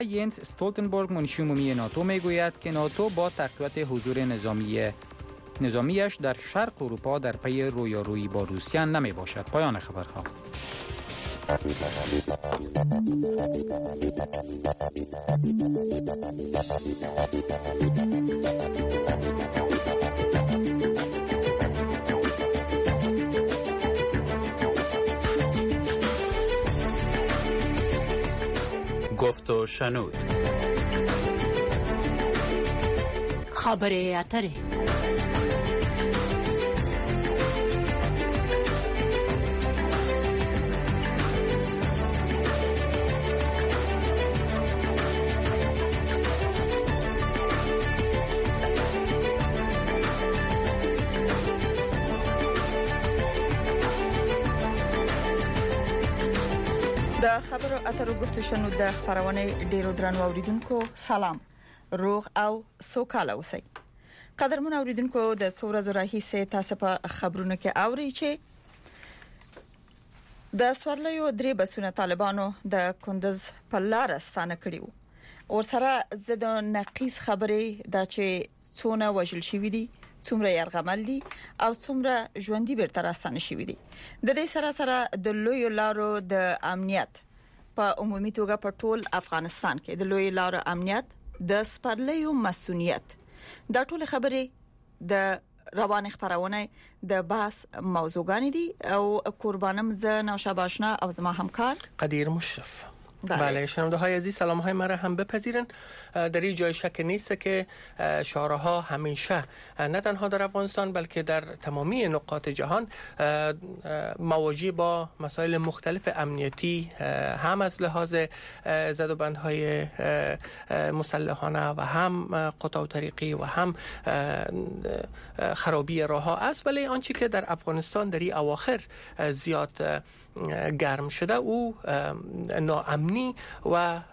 ینس استولتنبرگ منشی عمومی ناتو میگوید که ناتو با تقویت حضور نظامیش در شرق اروپا در پی رویارویی با روسیه نمی باشد. پایان خبرها. گفت و شنود. خبر اتری. د خبرو اترو گفت شنود د خبرونه ډیرو درنو اوریدونکو سلام، روغ او سوکاله اوسئ. قدرمن اوریدونکو د څو ورځې راهیسې تاسو په خبرونه کې اورئ چې د سوارلیو درې بسونه طالبانو د کندز په لار ستانه کړیو. ورسره زه د نقیص خبرې دا چې څونه وژل شوی دي، څومره يرغمل دي او څومره ژوندۍ بیرته راستانه شوی دي. د دې سره د لوی لارو د امنیت په عمومي توګه په ټول افغانستان کې د لوی لارو امنیت د سپرلیو مسؤلیت دا ټول خبرې د روان خبرونه د بحث موضوعګان دي او قربانم ز نوشا باشنا او زما همکار قدیر مشرف. بله شنونده های عزیز سلام های مرا هم بپذیرن. در این جای شک نیست که شورها همیشه نه تنها در افغانستان بلکه در تمامی نقاط جهان مواجه با مسائل مختلف امنیتی، هم از لحاظ زدوبندهای مسلحانه و هم قطع طریقی و هم خرابی راه ها است. ولی آنچه که در افغانستان در این اواخر زیاد گرم شده او ناامنی و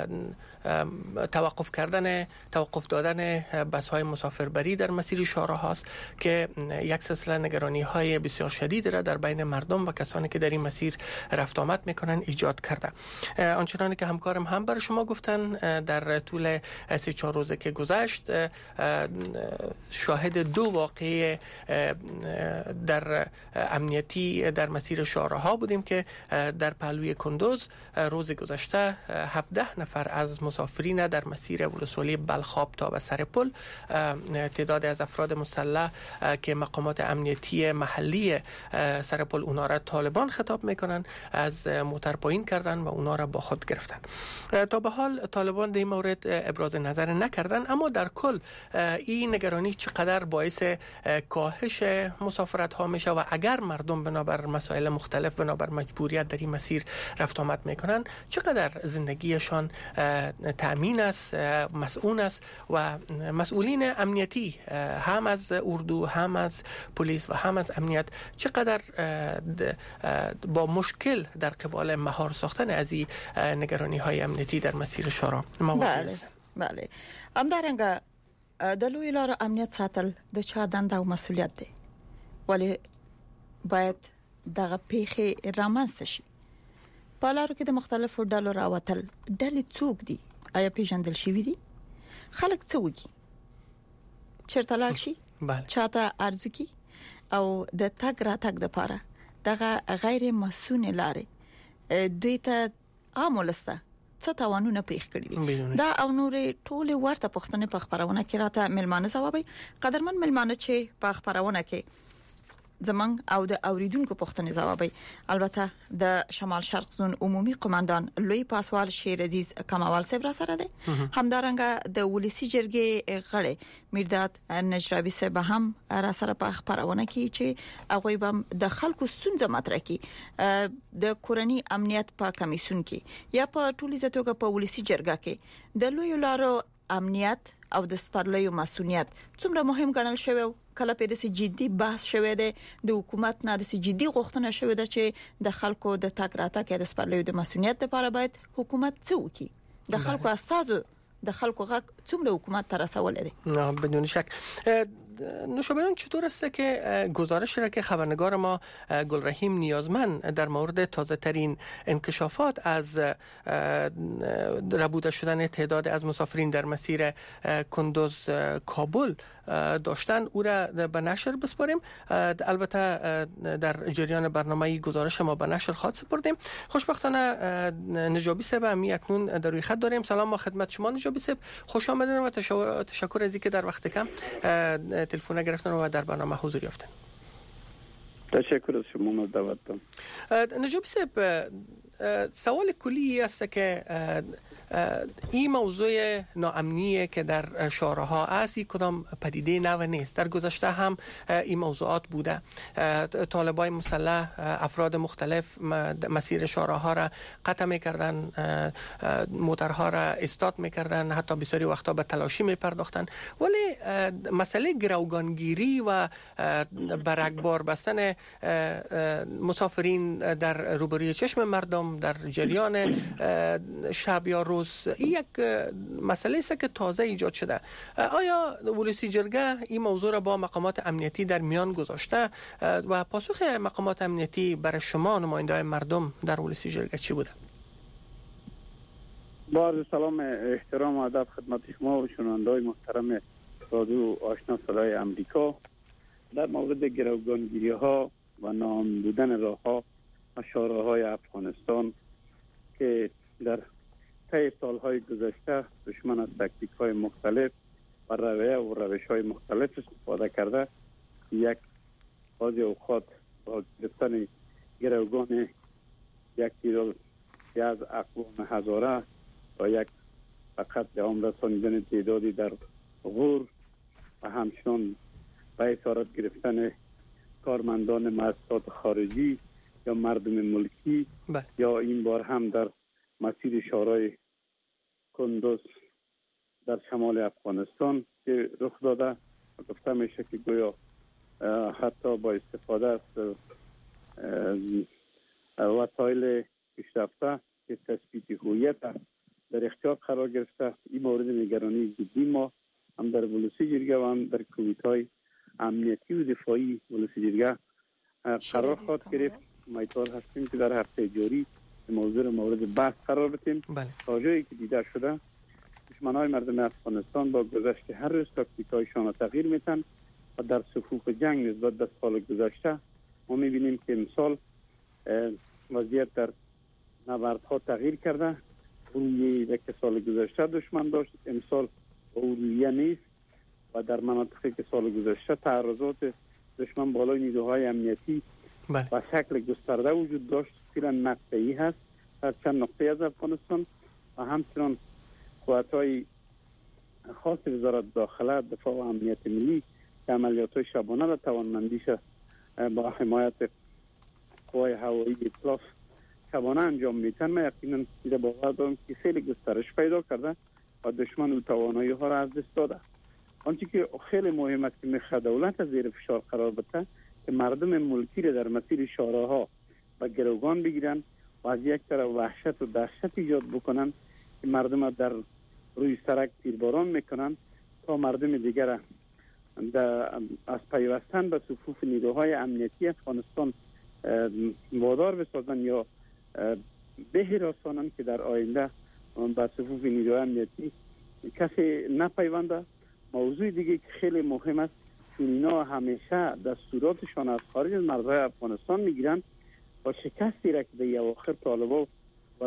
توقف دادن بس‌های مسافربری در مسیر شاهراه است که یک سلسله نگرانی‌های بسیار شدید را در بین مردم و کسانی که در این مسیر رفت آمد می‌کنند ایجاد کرده. آنچنانی که همکارم هم برای شما گفتن در طول 3-4 روزه که گذشت شاهد 2 واقعه در امنیتی در مسیر شاهراه بودیم که در پهلوی کندوز روز گذشته 17 نفر از مسافرین در مسیر ولسوالی بلخاب تا به سر پل تعداد از افراد مسلح که مقامات امنیتی محلی سر پل اونا را طالبان خطاب میکنن از موتر پایین کردن و اونا را با خود گرفتن. تا به حال طالبان در این مورد ابراز نظر نکردن، اما در کل این نگرانی چقدر باعث کاهش مسافرت ها میشه و اگر مردم بنابر مسائل مختلف بنابر مجبوریت در این مسیر رفت آمد میکنن چقدر زندگیشان تأمین است، مسئول است و مسئولین امنیتی هم از اردو هم از پلیس و هم از امنیت چقدر با مشکل در قبال مهار ساختن از این نگرانی های امنیتی در مسیر شورا مواجه است. بله همدارنګه د لوی لارو امنیت ساتل د چا دنده او مسؤلیت دی، ولی باید دغه پیخي رامنځته شي. په لارو کې د مختلفو ډلو راوتل ډلې څوک دي؟ آیا پیژندل شوی دي؟ خلک څه وږي؟ چیرته لاړ شي؟ چاته ارزو کی او د تګ را تګ د پاره دغه غیر مسؤل لارې دوی ته عامولسته څه توانونه پریخ کړی دي. دا او نورې ټوله ورته پښتنه په خبرونه کې راته ملمانه ځوابي. قدرمن ملمانه چې په خبرونه کې زمنګ او د اوریدونکو پښتنه ځوابي. البته د شمال شرق زون عمومي قوماندان لوی پاسوال شیر عزیز کمال صاحب را سره ده. همدارنګه د ولسی جرګې غړي میرداد نجرابي صاحب هم را سره په خبرونه کې چې هغه به د خلکو ستونزه مطرح کړي د کورنۍ امنیت په کمیسیون کې یا په ټولې ځتوګه په ولسی جرګه کې د لوی لارو امنیت او د سپرلیو مسؤلیت څومره مهم ګڼل شوی. کله په دې جدي بحث شوی دی، د حکومت نه د جدي غوښتنه شوی ده چې د خلکو د تګ راتګ د سپرلیو د مسؤلیت لپاره باید حکومت څه وکړي. د خلکو استازو د خلکو غږ څومره حکومت ته رسول دي؟ نه بدون شک نوشابران چطور است که گزارش را که خبرنگار ما گلرحیم نیازمند در مورد تازه ترین انکشافات از ربوده شدن تعداد از مسافرین در مسیر کندوز کابل داشتن او را به نشر بسپاریم؟ البته در جریان برنامه گزارش ما به نشر خواهد سپردیم. خوشبختانه نجابی صاحب هم اکنون در روی خط داریم. سلام با خدمت شما نجابی صاحب، خوش آمدین و تشکر از اینکه در وقت کم تلفن گرفتن و در برنامه حضور یافتن. تشکر از شما دعوتتان. نجابی صاحب، سوال کلی است که این موضوع ناامنیه که در شهرها است این کدام پدیده نو نیست. در گذشته هم این موضوعات بوده. طالبای مسلح افراد مختلف مسیر شهرها را قطع میکردن، موترها را استارت میکردن، حتی بسیاری وقتا به تلاشی میپرداختن. ولی مسئله گروگانگیری و برگبار بستن مسافرین در روبروی چشم مردم در جریان شب یا روز، این یک مسئله است که تازه ایجاد شده. آیا ولسی جرگه این موضوع را با مقامات امنیتی در میان گذاشته و پاسخ مقامات امنیتی برای شما نماینده‌های مردم در ولسی جرگه چی بوده؟ با عرض سلام احترام و ادب خدمت شما و شنونده‌های محترم رادیو آشنا صدای امریکا. در مورد گروگانگیری ها و ناامن بودن راه ها و شهرهای افغانستان که در طی سالهای گذشته دشمن از تکتیک های مختلف و رویه و روش های مختلف استفاده کرده، یک بعضی اوقات با گرفتن گروگان یک تیرال از اقوام هزاره و یک فقط به عام رسانیدن تعدادی در غور و همچنان به اسارت گرفتن کارمندان مؤسسات خارجی یا مردم ملکی یا این بار هم در مسیر شهرهای کندوز در شمال افغانستان که رخ داده. گفته میشه که گویا حتی با استفاده از وسایل پیشرفته که تثبیت هویت در اختیار قرار گرفته. این مورد نگرانی جدی ما هم در ولسی جرگه و هم در کمیته امنیتی و دفاعی ولسی جرگه قرار خواهد گرفت. امیدوار هستیم که در هفته جاری موضوع مورد بحث قرار بدیم. تا جایی که دیده شده دشمنان مردم افغانستان با گذشت هر روز تاکتیک‌هایشان را تغییر میتن و در صفوف جنگ نسبت به سال گذشته ما میبینیم که امسال وضعیت در نبردها تغییر کرده. رویه که سال گذشته دشمن داشت امسال رویه نیست و در مناطقی که سال گذشته تعرضات دشمن بالای نیروهای امنیتی و شکل گسترده وجود داشت فعلا مقطعی هست در چند نقطه از افغانستان و همچنان قوت‌های خاص وزارت داخله دفاع و امنیت ملی که عملیات‌های شبانه را توانمندیش با حمایت قوای هوایی اطلاف شبانه انجام میتن. من یقینا باور دارم که خیلی گسترش پیدا کرده و دشمن اون توانایی ها را از دست داده. آنچه که خیلی مهم است که میخواد دولت از زیر فشار قرار بده که مردم ملکی را در مسیر شهرها و گروگان بگیرن و از یک طرف وحشت و دهشت ایجاد بکنن که مردم در روی سرک تیرباران میکنن تا مردم دیگر از پیوستن به صفوف نیروهای امنیتی افغانستان وادار بسازن یا بهراسانن که در آینده به صفوف نیروهای امنیتی کسی نپیونده. موضوع دیگه که خیلی مهم است که اینا همیشه دستوراتشان از خارج از مرزهای افغانستان میگیرن و شکستی را که در اواخر طالبا و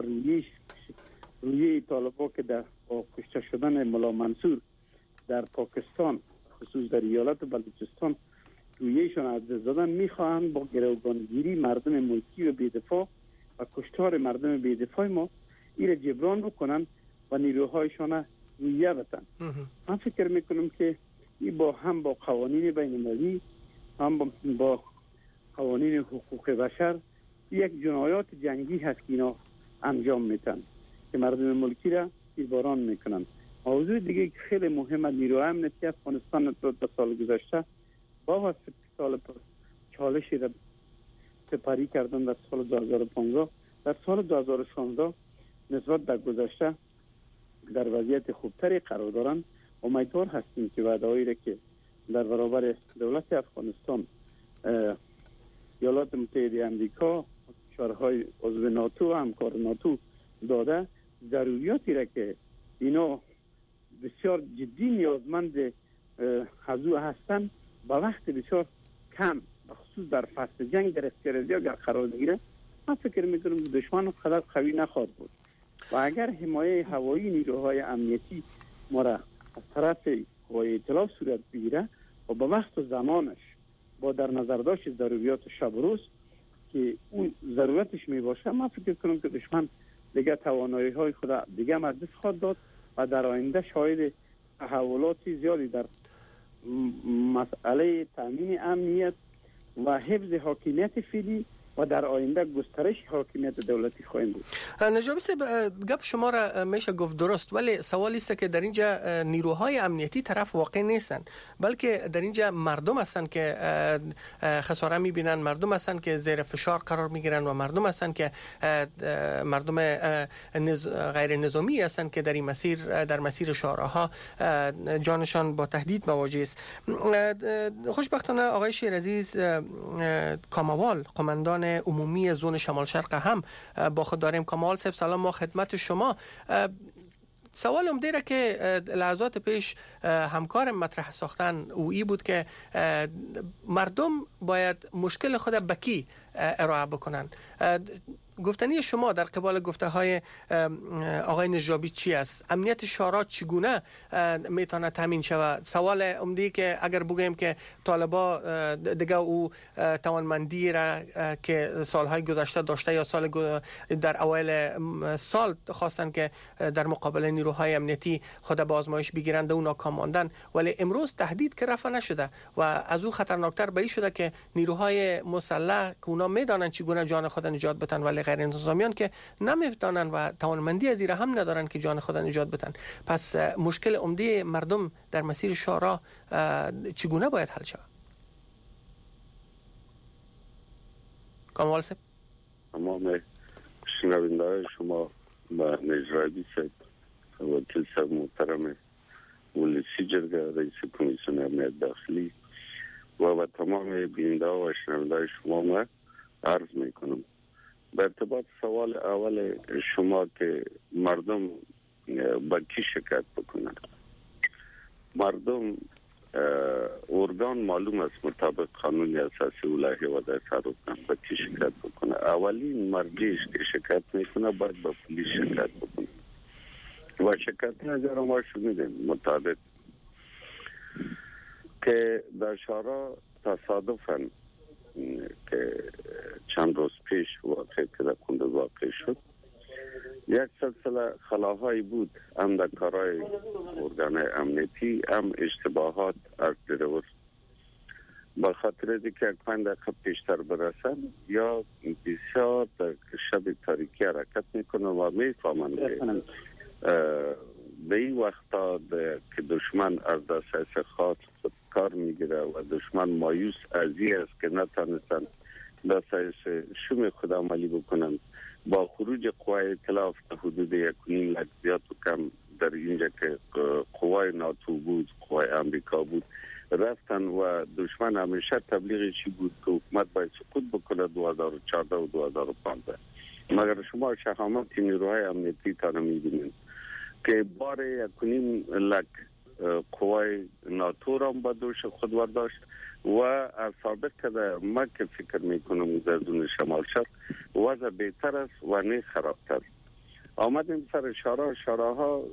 رویه طالبا که در کشته شدن ملا منصور در پاکستان خصوص در ایالت بلوچستان رویهشان از دست دادن میخواهند با گروگانگیری مردم ملکی و بی‌دفاع و کشتار مردم بی‌دفاع ما این جبران بکنن و نیروهایشان رویه بدن. من فکر میکنم که این هم با قوانین بین المللی هم با قوانین حقوق بشر یک جنایات جنگی هست که اینا انجام میتن که مردم ملکی را تیرباران میکنن. موضوع دیگه که خیلی مهمه نیروهای امنیتی افغانستان در سال گذشته با واسطه سال چالشی را سپری کردن در سال 2015 در سال 2016 نسبت در گذشته در وضعیت خوبتری قرار دارن. امیدوار هستیم که وعده‌هایی را که در برابر دولت افغانستان ایالات متحده آمریکا کشورهای عضو ناتو و همکار ناتو داده، ضروریاتی را که اینا بسیار جدی نیازمند حضور هستند با وقت بسیار کم، خصوص در فصل جنگ در اختیار دیگر قرار بگیره، من فکر میکنم دشمن قدر قوی نخواهد بود و اگر حمایه هوایی نیروهای امنیتی ما را از طرف قوای ائتلاف صورت بگیره و به وقت و زمانش با در نظر داشت ضروریات شب و روز که اون ضرورتش می باشه، من فکر کنم که دشمن دیگه توانایی های خود دیگه از دست خواهد داد و در آینده شاهد تحولات زیادی در مسئله تامین امنیت و حفظ حاکمیت فعلی و در آینده گسترش حاکمیت دولتی خواهیم بود. نجابی صاحب، گپ شما را میشه گفت درست، ولی سوالی است که در اینجا نیروهای امنیتی طرف واقع نیستن، بلکه در اینجا مردم هستند که خساره میبینن، مردم هستند که زیر فشار قرار میگیرن و مردم هستند که مردم غیر نظامی هستند که در این مسیر، در مسیر شوراها جانشان با تهدید مواجه است. خوشبختانه آقای شیرعزیز کاموال، قماندان عمومی زون شمال شرق هم با خود داریم. کاموال صاحب سلام، ما خدمت شما. سوال عمده را که لحظات پیش همکارم مطرح ساختن اویی بود که مردم باید مشکل خود به کی ارائه بکنن. گفتنی شما در قبال گفته های آقای نجابی چی است؟ امنیت شورا چگونه میتونه تامین شود؟ سوال عمده که اگر بگویم که طالبا دیگه او توانمندی را که سالهای گذشته داشته یا در اوایل سال خواستن که در مقابل نیروهای امنیتی خود به آزمایش بگیرند و ناکام ماندن، ولی امروز تهدید که رفع نشده و از او خطرناکتر به این شده که نیروهای مسلح که اونا میدانن چگونه جان خود نجات بدن، ولی غیر نظامیان که نمیدانن و توانمندی از این هم ندارن که جان خود نجات بدن. پس مشکل عمده مردم در مسیر شورا چگونه باید حل شود؟ کاموال صاحب. تمام شنونده‌های شما و نجابی صاحب، وکیل صاحب محترم ولسی جرگه، رئیس کمیسیون امنیت داخلی و تمام بیننده و شنونده شما ما عرض میکنم. به ارتباط سوال اول شما که مردم با کی شکایت بکنن، مردم ارگان معلوم است مطابق قانون اساسی و لایحه و تصرف با کی شکایت بکنه. اولین مرجعی که شکایت میکنه باید با پلیس شکایت بکنه و شکایت نظر ما شنیدیم مطابق که در شورا تصادفاً که چند روز پیش واقع که در کندوز واقع شد، یک سلسله خلاهایی بود، هم در کارهای ارگان امنیتی، هم اشتباهات از درور. با خاطر اینکه یک 5 دقیقه پیشتر برسن یا بسیار در شب تاریکی حرکت میکنن و میفهمن که به این وقتا که دشمن از دست خاص خود کار میگیره و دشمن مایوس ازی است که نتانستن دست شوم خود عملی بکنن، با خروج قوای ائتلاف تا حدود 1.5 لک زیاد و کم در اینجا که قوای ناتو بود، قوای امریکا بود، رفتن و دشمن همیشه تبلیغ چی بود که حکومت باید سقوط بکنه 2014 و 2015. مگر شما شهامت نیروهای امنیتی تا نمیبینید که بار 1.5 لک قوای ناتو را با دوش خود برداشت و از سابق که ما که فکر میکنم در زون شمال شرق وضع بهتر است و نه خرابتر. آمدیم سر شوراها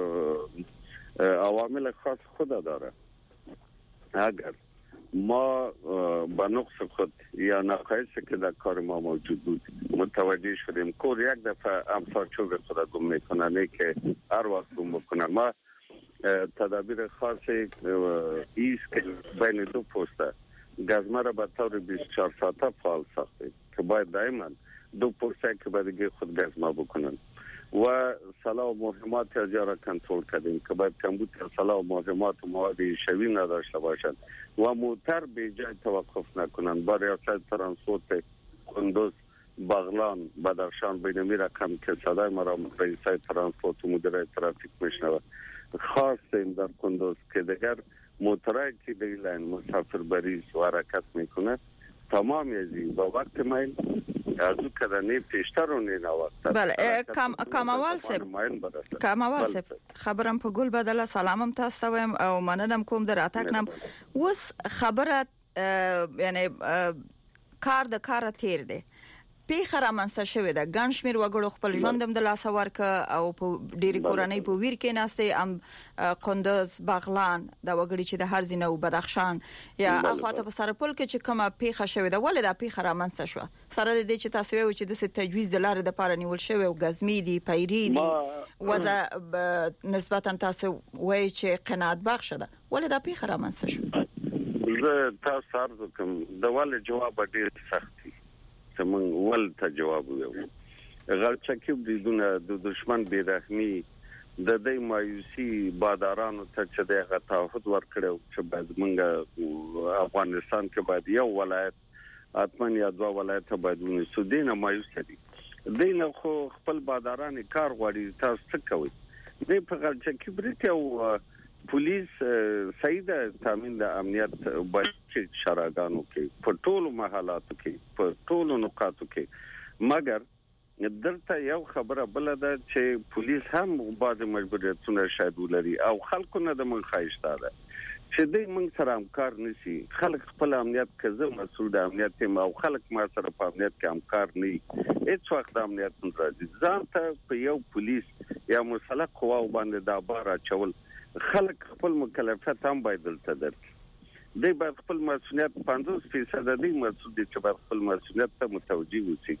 عوامل خاص خود داره. اگر ما با نقص خود یا نقایصی که در کار ما موجود بود متوجه شدیم کور یک دفعه امثال چوب خود گم میکنن که هر وقت گم بکنن، ما تدابیر خاصی ایست که بین دو پوسته گزمه را به طور 24 ساعته فعال ساختیم که باید دائما دو پوسته که بعد خود گزمه بکنن و سلاح و مهمات از را کنترل کردیم که باید کمبود سلاح و مهمات و مواد شوی نداشته باشند و موتر به جای توقف نکنند. با ریاست ترانسپورت کندوز، بغلان، بدخشان بینمی رقم که صدای مرا رئیس ترانسپورت و مدیر ترافیک میشنوه خاص در کندوز که دیگر موتورایی که دیگر مسافر بری و حرکت میکنه تمام ازی با وقت میل از او کدنی پیشتر و نینا وقت. بله کاموال صاحب خبرم په ګل بدله سلامم تاسو ته وایم او مننم کوم در اتاک نم وس خبره یعنی کار د کار تیر دی پیښه رامنځته شوې ده ګڼ شمېر وګړو خپل ژوندم د لاسه ورکړ او په ډېری کورنۍ په ویر کې ناستې ام کندوز بغلان د وګړي چې د هر ځای نو بدخشان یا اخواته په سرپل کې چې کومه پیښه شوې ده ولې دا پیښه رامنځته شو سره د دې چې تاسو وایو چې د تجویز د لارې د پاره نیول شوی او غزمي دي پیری دي وزه نسبتا تاسو وایي چې قناعت بخښ ده ولې دا پیښه رامنځته شو زه تاسو عرض کوم د ول جواب ډېر سخت زمون ول ته جواب ویو غلچکی بریدونه د دشمن بیرحمی د دې مایوسی بادارانو ته چې دغه تعهد ورکړو چې باید موږ افغانستان کې باید یو ولایت اتمن یا دوه ولایت باید ونیسو دینه مایوسی دي دینه خو خپل باداران کار غواړي تاسو څه کوي دې په غلچکی برید او پولیس سیده تامین د امنیت باید شراګانو کې په ټولو محلاتو کې په ټولو نقاطو کې مګر دلته یو خبره بل ده چې پولیس هم بعض مجبوریتونه شاید ولري او خلکو نه د من خایشته ده چې دوی من سره همکار نشي خلک خپل امنیت کې زه مسؤل د امنیت او خلک ما سره په امنیت کې همکار نه هیڅ وخت د امنیت راځي ځان ته په یو پولیس یا مسلح قوا باندې دا بار اچول خلک خپل مکلفیت هم باید دلته درکړي دی باید خپل مسؤلیت 50% دی مسؤل دي چې باید خپل مسؤلیت ته متوجي اوسي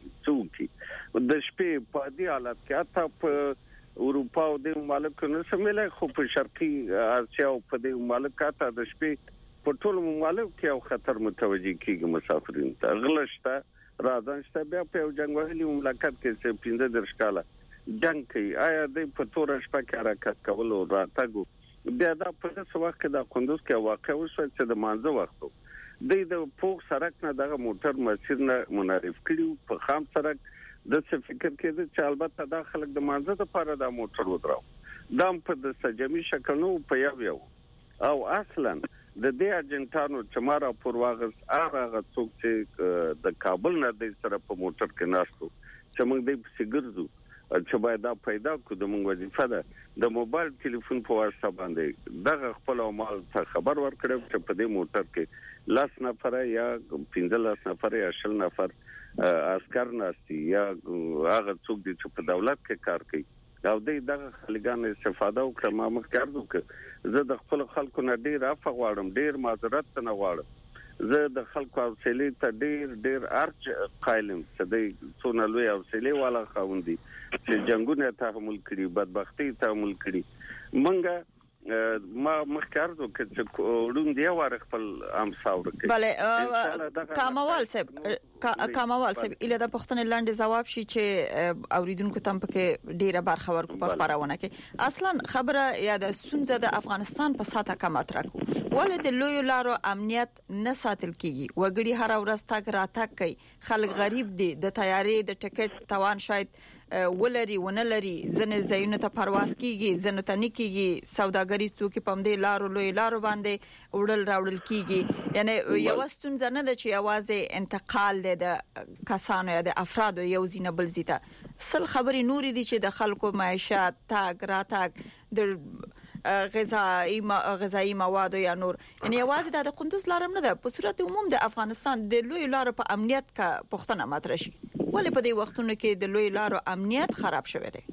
څوک د شپې په دې حالت کې حتی په اروپا او د مملکتونو سمېله خو په شرقي اسیا او په د مملکتونو د شپې په ټول مملکت کې یو خطر متوجي کیږي مسافرین ته غلشته راځنشته بیا په جنگوالي مملکت کې څه 15 کاله جنگ کوي آیا د په تور شپه کې حرکت کول او راتګ بیا دا په څه وخت کې د کندوز کې واقع وشو چې د مانزه وختو د پوک سړک نه دغه موټر مسیر نه منعرف کړیو په خام سړک د څه فکر کې چې البته د خلک د مانزه لپاره د موټر ودراو دا په د سجمي شکل نو په یو او اصلا د دې اجنټانو چې مارا پر واغس هغه څوک چې د کابل نه د سره په موټر کې ناشتو چې موږ د سیګرزو چې باید دا پیدا کړو د موږ وظیفه ده د موبایل ټلیفون په واسطه باندې دغه خپل مال ته خبر ورکړو چې په دې موټر کې 10 نفر یا 15 نفر یا 20 نفر عسكر ناشتي یا هغه څوک چې په دولت کې کار کوي او دغه خلګان استفاده وکړه ما مخکې عرض وکړ زه د خپل خلکو نه ډیر عفو غواړم ډیر معذرت نه غواړم زه د خلکو حوصله ته ډیر ارج قائلم چې د څونه لوی حوصله والا خوندي چې جنگونه تحمل کړي بدبختی تحمل کړي منګه ما مخکارو چې وړون دی ور خپل امساور کوي بله کاموال صاحب اله د پښتنې لاندې جواب شي چې اوریدونکو تم پکې ډیره برخه ورکو په خبرونه کې اصلا خبره یا د ستونزه د افغانستان په ساته کم اترکو ولې د لوی لارو امنیت نه ساتل کیږي وګړي هر ورځ تاګ راتګ کوي خلک غریب دي د تیارې د ټیکټ توان شاید ولري ونلري ځنه زینو ته پرواز کیږي ځنه ته نکیږي سوداګریز توکي په دې لارو لوی لارو باندې وړل راوړل کیږي یعنی یو ستونزه نه ده چې आवाज انتقال د کسانو یا د افرادو یو زینه بل زیته سل خبري نوري دي چې د خلکو معیشت تاګ راتګ د غذایی مواد یا نور یعنی आवाज د کندوز لارم نه ده په صورت عموم د افغانستان د لوی لارو په امنیت کا پښتنه مطرح شي ولې په دې وختونو کې د لوی لارو امنیت خراب شوی دی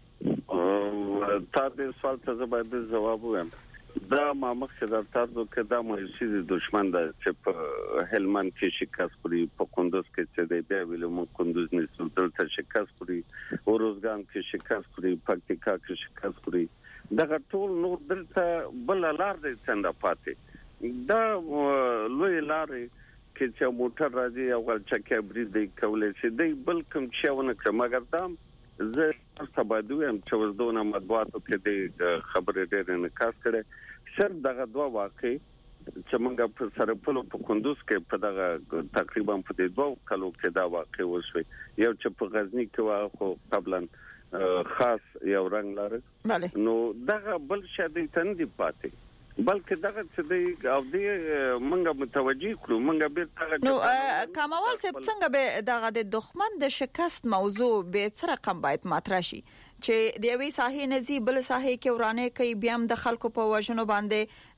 تا دې سوال ته باید جواب وایم دا ما مخکې د تاسو کې دا مهسي دشمن د چې په هلمند کې شکست کړی په کندوز کې چې د بیا ویلو کندوز نه سلطنت شکست کړی اوروزګان کې شکست کړی پکتیکا کې شکست کړی دا ټول نور دلته بل لار دې څنګه پاتې دا لوی لارې کې چې موټر راځي او غلچکی برید دی کولای شي دی بل کوم شاونه کوم مګر دا زه تبادویم چې وزدونه مطبوعاتو کې دی خبرې ډېر انعکاس کړي صرف دغه دوه واقع چې موږ په سرپل په کندوز کې په دغه تقریبا په دوه کلو کې دا واقع وشوي یو چې په غزنی کې واخو قبلا خاص یو رنگ لري بله نو دغه بل شدي تندې پاتې بلکې دغه څه دی او دې منګه متوجي کړو منګه به نو کمال صاحب څنګه به دغه د دښمن د شکست موضوع به څه رقم باید مطرح شي چې د یوې ساحې نزي بل ساحې کې ورانه کوي بیا هم د خلکو په وژنو باندې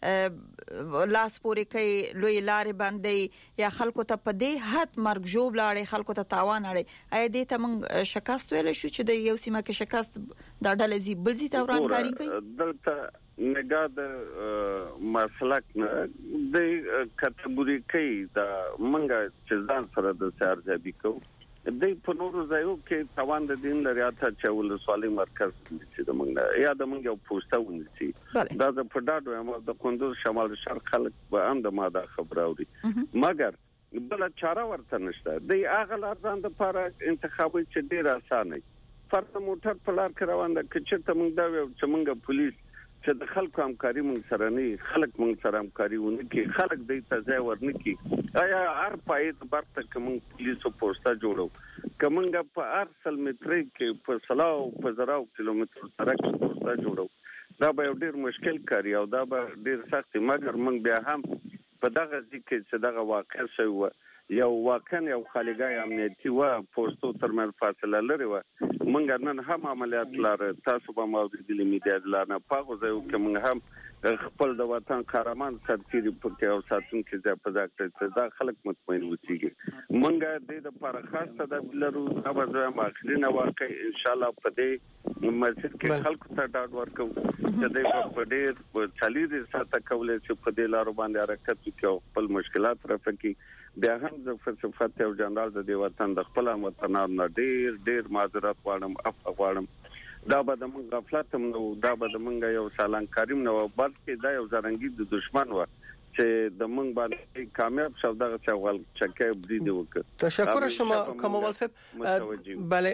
لاس پورې کوي لوی لارې باندې یا خلکو ته په دې حد مرګ جوړ لاړې خلکو ته تاوان اړي اې دې ته موږ شکست ویل شو چې د یو سیمه کې شکست د ډلې زی بل زی ته ورانکاری کوي دلته نگاه د مسلک نه د کټګوري کوي دا منګه چې ځان سره د سرجابي کو د په نورو ځایو کې توان د دین لري اته چې ولسوالۍ مرکز چې د منګه یا د منګه پوسټه ونیسي دا د پډاډو هم د کندوز شمال شرق خلک به هم د ماده خبر اوري مګر بل چاره ورته نشته د هغه لارځان د لپاره انتخابي چې ډیر اسانه فرض موټر په لار کې روان ده چې ته موږ دا چې موږ پولیس چې د خلکو همکاري موږ سره نه خلک موږ سره همکاري ونه کې خلک د تځای ورنه کې آیا هر پایت برته کوم پولیسو پوسټه جوړو کومنګ په 800 متر کې په سلاو په زراو کیلومتر سره پوسټه جوړو دا به ډیر مشکل کاری او دا به ډیر سخت مګر موږ بیا هم په دغه ځکه چې دغه واقع شوی یو واقعا یو خالګای امنیتي و پوسټو ترمن فاصله لري و مونږ نن هم عملیات لاره تاسو به موجودی میډیا لاره پاغو ځو کې مونږ هم خپل د وطن قهرمان سرتيري پکې او ساتون کې ځا په ځکه دا خلک مطمئن وچیږي مونږ د دې لپاره خاص تدابیر اوازه ماخرینه واقع ان شاء الله په دې مسجد کې خلکو ته ډاډ ورکو چې دوی په ډېر چالي ساته کولای چې په دې لارو باندې حرکت وکړي خپل مشکلات رافقي بیا هم د فلسفت او جنرال د وطن د خپل وطنانو ډېر معذرت غواړم دا به د موږ غفلت نو دا به د موږ یو سالان کریم نو بلکې دا یو زرنګي د دشمن و چې د موږ باندې کامیاب شو دغه چوال چکه برید وکړ. تشکر شما کمال صاحب. بله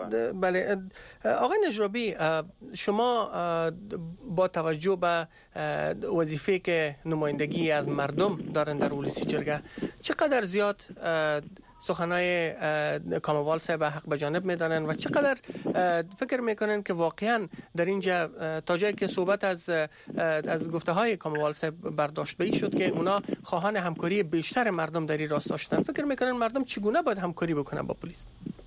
آقای نجرابی شما با توجه به وظیفه که نمایندگی از مردم دارن در ولسی جرگه چقدر زیاد سخنای کاموال صاحب حق به جانب میدانن و چقدر فکر میکنن که واقعا در اینجا تا جایی که صحبت از گفته های کاموال صاحب برداشت بهی شد که اونا خواهان همکاری بیشتر مردم در این راستا شدن فکر میکنن مردم چگونه باید همکاری بکنن با پلیس؟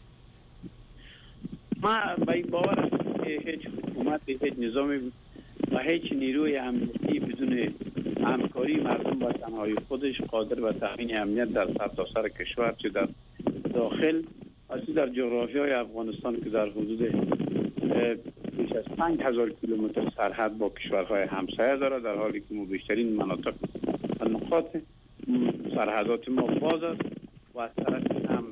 ما باورم که هیچ حکومت هیچ نظامی و هیچ نیروی امنیتی بدون همکاری مردم با تنهایی خودش قادر به تامین امنیت در سرتاسر کشور چه در داخل اصلا در جغرافیای افغانستان که در حدود بیش از 5000 کیلومتر سرحد با کشورهای همسایه دارد در حالی که ما بیشترین مناطق و نقاط سرحدات ما باز است و از طرف هم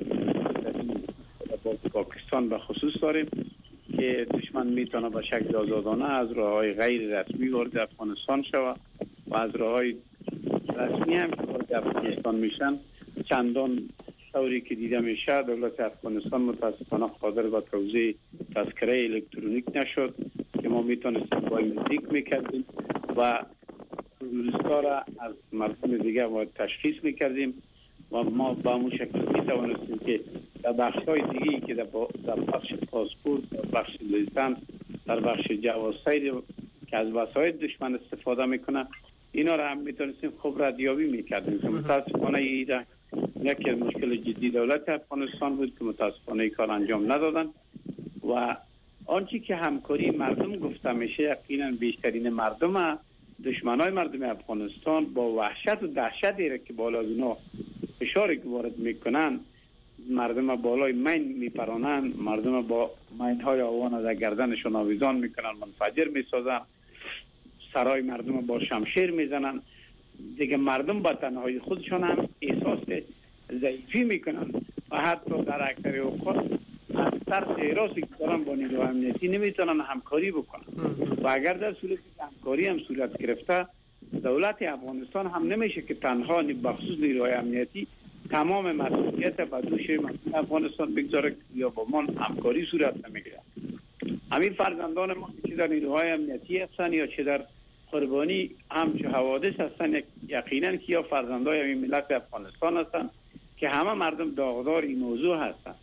با پاکستان به خصوص داریم که دشمن میتونه به شکل آزادانه از راههای غیر رسمی وارد افغانستان شود و از راههای رسمی هم که وارد افغانستان میشن چندان طوری که دیده میشه دولت افغانستان متاسفانه قادر به توزیع تذکره الکترونیک نشد که ما میتونستیم با نزدیک میکردیم و تروریستا را از مردم دیگه باید تشخیص میکردیم و ما با همون شکل میتوانستیم که در بخش‌های دیگه‌ای که در بخش پاسپورت، در بخش لیسانس، در بخش جواز سیر که از وسایل دشمن استفاده میکنه اینا را هم میتونستیم خوب ردیابی میکردیم که متاسفانه یکی از مشکل جدی دولت افغانستان بود که متاسفانه کار انجام ندادن و آنچه که همکاری مردم گفته میشه یقینا بیشترین مردم دشمنای مردم افغانستان با وحشت و دهشتی را که بالا از اونا فشاری که وارد میکنن مردم بالای مین میپرانن مردم با مینهای آوان از گردنشون آویزان میکنن منفجر میسازن سرای مردم با شمشیر میزنن دیگه مردم با تنهایی خودشون هم احساس ضعیفی میکنن و حتی در اکثر اوقات از ترس احراسی که دارن با نیروهای امنیتی نمیتونن همکاری بکنن و اگر در صورتی که همکاری هم صورت گرفته دولت افغانستان هم نمیشه که تنها بخصوص نیروهای امنیتی تمام مسئولیت به دوش مردم افغانستان بگذاره یا با ما همکاری صورت نمیگیره. همین فرزندان ما که در نیروهای امنیتی هستن یا چه در قربانی همچه حوادث هستن یقینا که یا فرزندای همین ملت افغانستان هستن که همه مردم داغدار این موضوع هستن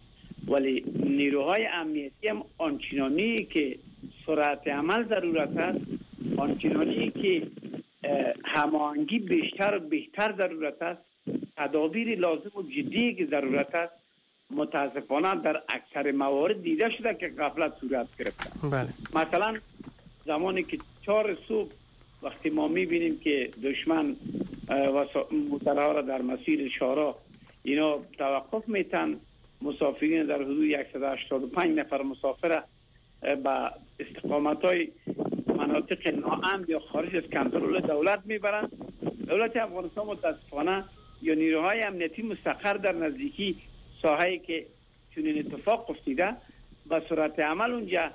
ولی نیروهای امنیتی هم آنچنانی که سرعت عمل ضرورت است، آنچنانی که هماهنگی بیشتر و بهتر ضرورت است، تدابیر لازم و جدی که ضرورت است، متاسفانه در اکثر موارد دیده شده که غفلت صورت گرفته. بله. مثلا زمانی که 4 صبح وقتی ما میبینیم که دشمن موترها را در مسیر شارع اینا توقف میتن، مسافرین در حدود 185 نفر مسافر با استقامت‌های مناطق ناامن یا خارج از کنترل دولت میبرن. دولت افغانستان متاسفانه یا نیروهای امنیتی مستقر در نزدیکی ساحه‌ای که چنین اتفاق افتیده با سرعت عمل اونجا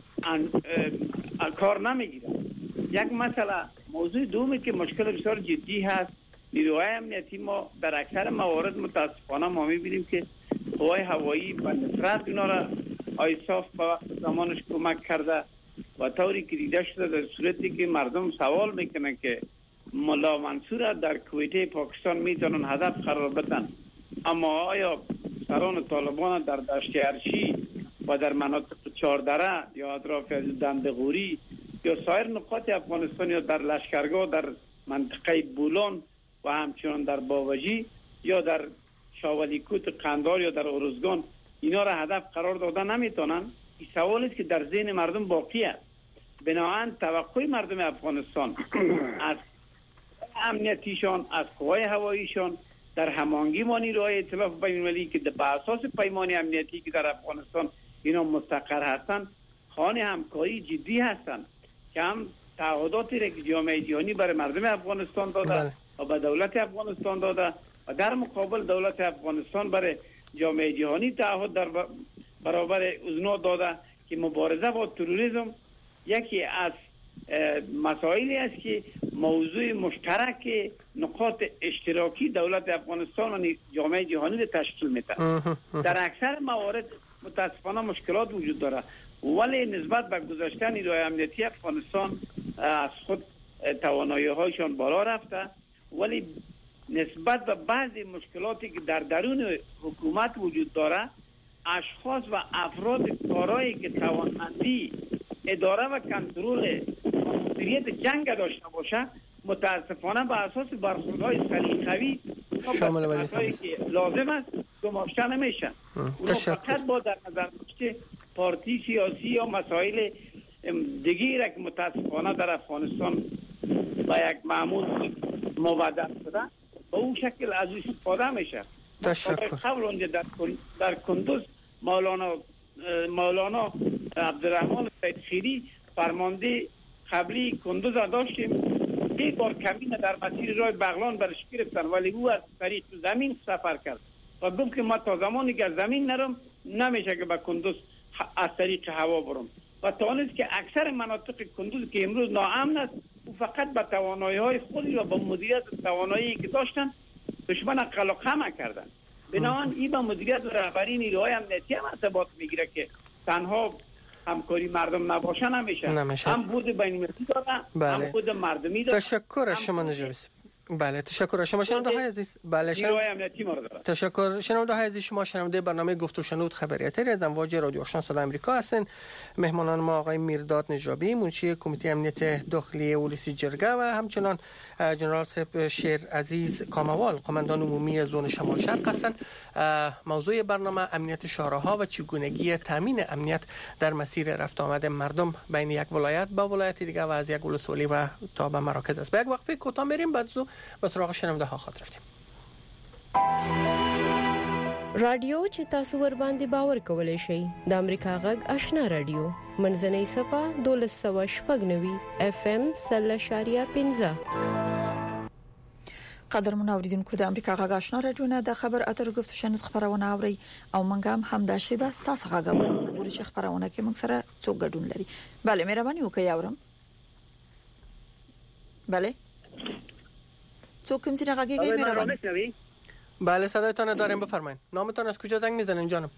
کار نمیگیره. یک مسئله موضوع دومی که مشکل بسیار جدی هست، نیروهای امنیتی ما در اکثر موارد متاسفانه ما میبینیم که قوای هوایی به نصرت اینا را آیساف به وقت زمانش کمک کرده و طوری که دیده شده در صورتی که مردم سوال میکنن که ملا منصور در کویته پاکستان میتونن هدف قرار بدن، اما آیا سران طالبان در دشت ارشی و در مناطق چاردره یا اطراف دندغوری یا سایر نقاط افغانستان یا در لشکرگاه در منطقه بولان و همچنان در باوجی یا در شاولیکوت قندار یا در ارزگان اینا را هدف قرار دادن نمیتونن؟ این سوال است که در ذهن مردم باقی است. بنابراین توقع مردم افغانستان از امنیتیشان، از قوای هواییشان در هماهنگی با نیروهای ائتلاف بین‌المللی که به اساس پیمان امنیتی که در افغانستان اینا مستقر هستند، خوان همکاری جدی هستند که هم تعهداتی را که جامعه جهانی برای مردم افغانستان داده و به دولت افغانستان داده و در مقابل دولت افغانستان برای جامعه جهانی تعهد در برابر اونا داده که مبارزه با تروریسم یکی از مسائلی است که موضوع مشترک نقاط اشتراکی دولت افغانستان و جامعه جهانی را تشکیل میده. در اکثر موارد متاسفانه مشکلات وجود داره، ولی نسبت به گذشته نیروهای امنیتی افغانستان از خود توانایی هایشان بالا رفته، ولی نسبت به بعضی مشکلاتی که در درون حکومت وجود داره، اشخاص و افراد کارایی که توانمندی اداره و کنترل مدیریت جنگ داشته باشه متاسفانه به اساس برخوردهای سلیقه‌ای شامل وظیفه‌ای که لازم است گماشته نمیشن. اونا فقط با در نظر داشته پارتی سیاسی یا مسائل دیگری را که متاسفانه در افغانستان با یک معمول مبادله شده به اون شکل از استفاده میشه. تشکر. قبل اونجا در کندوز مولانا عبدالرحمن سیدخیری فرمانده قبلی کندوز داشتیم، یک بار کمین در مسیر راه بغلان برش گرفتن ولی او از طریق زمین سفر کرد و گفت که ما تا زمانی که زمین نرم نمیشه که به کندوز از طریق هوا برم و توانست که اکثر مناطق کندوز که امروز ناامن است او فقط به توانایی های خودی و با مدیریت توانایی که داشتن دشمن قلقمه کردن. بنابراین این با مدیریت و رهبری نیروهای امنیتی هم ارتباط میگیره که تنها همکاری مردم نباشه نمیشه. هم بود بین‌المللی داره هم بود مردمی داره. تشکر از شما نجاوی. بله تشکر از شما شنونده های عزیز. بله تشکر شنونده های عزیز، شما شنونده برنامه گفت و شنود خبریاتی از امواج رادیو آشنا آمریکا هستین. مهمانان ما آقای میرداد نجابی منشی کمیته امنیت داخلی ولسی جرگه و همچنان جنرال سپ شیر عزیز کاموال قماندان عمومی زون شمال شرق هستند. موضوع برنامه امنیت شهرها و چگونگی تامین امنیت در مسیر رفت آمد مردم بین یک ولایت با ولایت دیگه و از یک ولسوالی و تا به مراکز است. به یک وقفه کوتاه میریم، بعد به سراغ شنونده ها خاطر رفتیم. رادیو چې تاسو ور باندې باور کولای شئ د امریکا غږ آشنا رادیو منځنۍ صفه 1290 FM 3.15. قدرمن اوریدونکو د امریکا غږ آشنا رادیو نه د خبر اتر گفت شنود خبرونه اوري او منګم هم د شیبه تاسو غږ اورئ چې خبرونه کې موږ سره څوک ګډون لري. bale مهرباني وکړئ اورم. bale څوک کوم ځای راغیږي مهرباني. بله صدایتان داریم، بفرمایید. نامتان از کجا زنگ میزنین جانم؟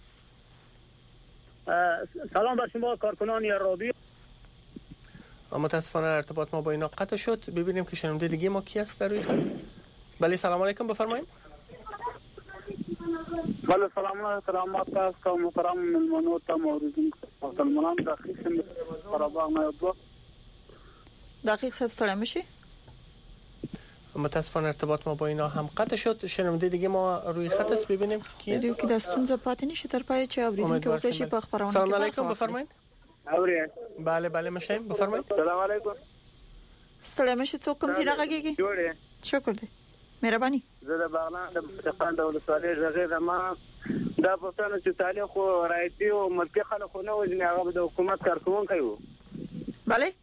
سلام بر شما کارکنان رادیو. متاسفانه ارتباط ما با اینا قطع شد. ببینیم که شنونده دیگه ما کی است در روی خط. بله سلام علیکم، بفرمایید. بله سلامات تاسو محترم ملمنو ته موردین مسلمانان دقیق قراباغ نه دو دقیق ستاره میشه. متاسفانه ارتباط ما با اینا هم قطع شد. شنونده دیگه ما روی خط است، ببینیم کی است. که دستون زپات نشه تر پای چه اوریدین که وقتش په خبرونه. سلام علیکم، بفرمایید. بله بشیم، بفرمایید. سلام علیکم. ستړی مشه څوک کوم ځای راغږیږي؟ جوړه. شکر دی. مهرباني. زه د باغلان د فتقان د ولسوالۍ ژغې ما دا پښتنه چې تعلیم خو راځي او ملکی خلک نه وځي، هغه د حکومت کارکونکي وو. bale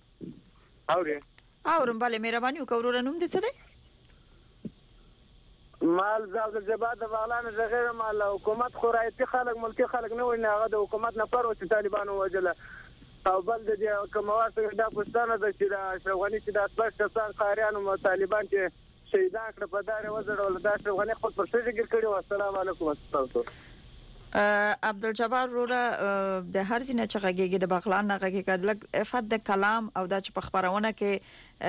اورم bale مهرباني وکړه. نوم دې څه دی؟ مال زاغ زباد باغلان ژغې مال حکومت خو راځي خلک ملکی خلک نه وځي، هغه د حکومت نه پر او چې طالبانو وجله او بل د کومواسه د پښتنه د چې د اشرفغانی چې د اصل کسان قاریانو او طالبان چې شهیدان کړ په دار وزړول د اشرفغانی خود پر څه ذکر کړو. السلام علیکم تاسو. عبدالجبار رولا د هر ځینې چې غږیږي د بغلان نه غږیږي لکه افت د کلام او د په خبرونه کې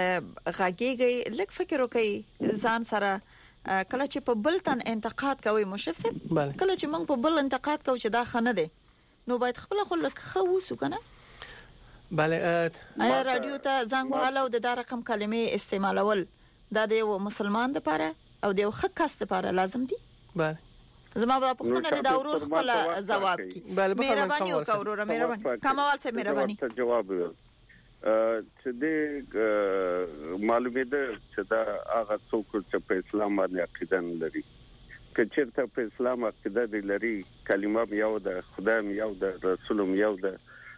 غږیږي لکه فکر وکي ځان سره کله چې په بل تن انتقاد کوي مشرف صاحب کله چې موږ په بل انتقاد کوو چې دا خنه ده نو باید خپل خلک خوسو کنه. بله آیا رادیو ته زنګ وهاله او د رقم کلمې استعمالول دا د یو مسلمان لپاره او د یو خکاست لپاره لازم دي؟ بله زما په پښتنه د اورور خپل جواب کی. مهرباني وکړه مهرباني کمال سه مهرباني جواب چې د معلومه ده چې دا هغه څوک چې په اسلام باندې عقیده لري که چیرته په اسلام عقیده لري کلمه یو ده خدای یو ده رسول یو ده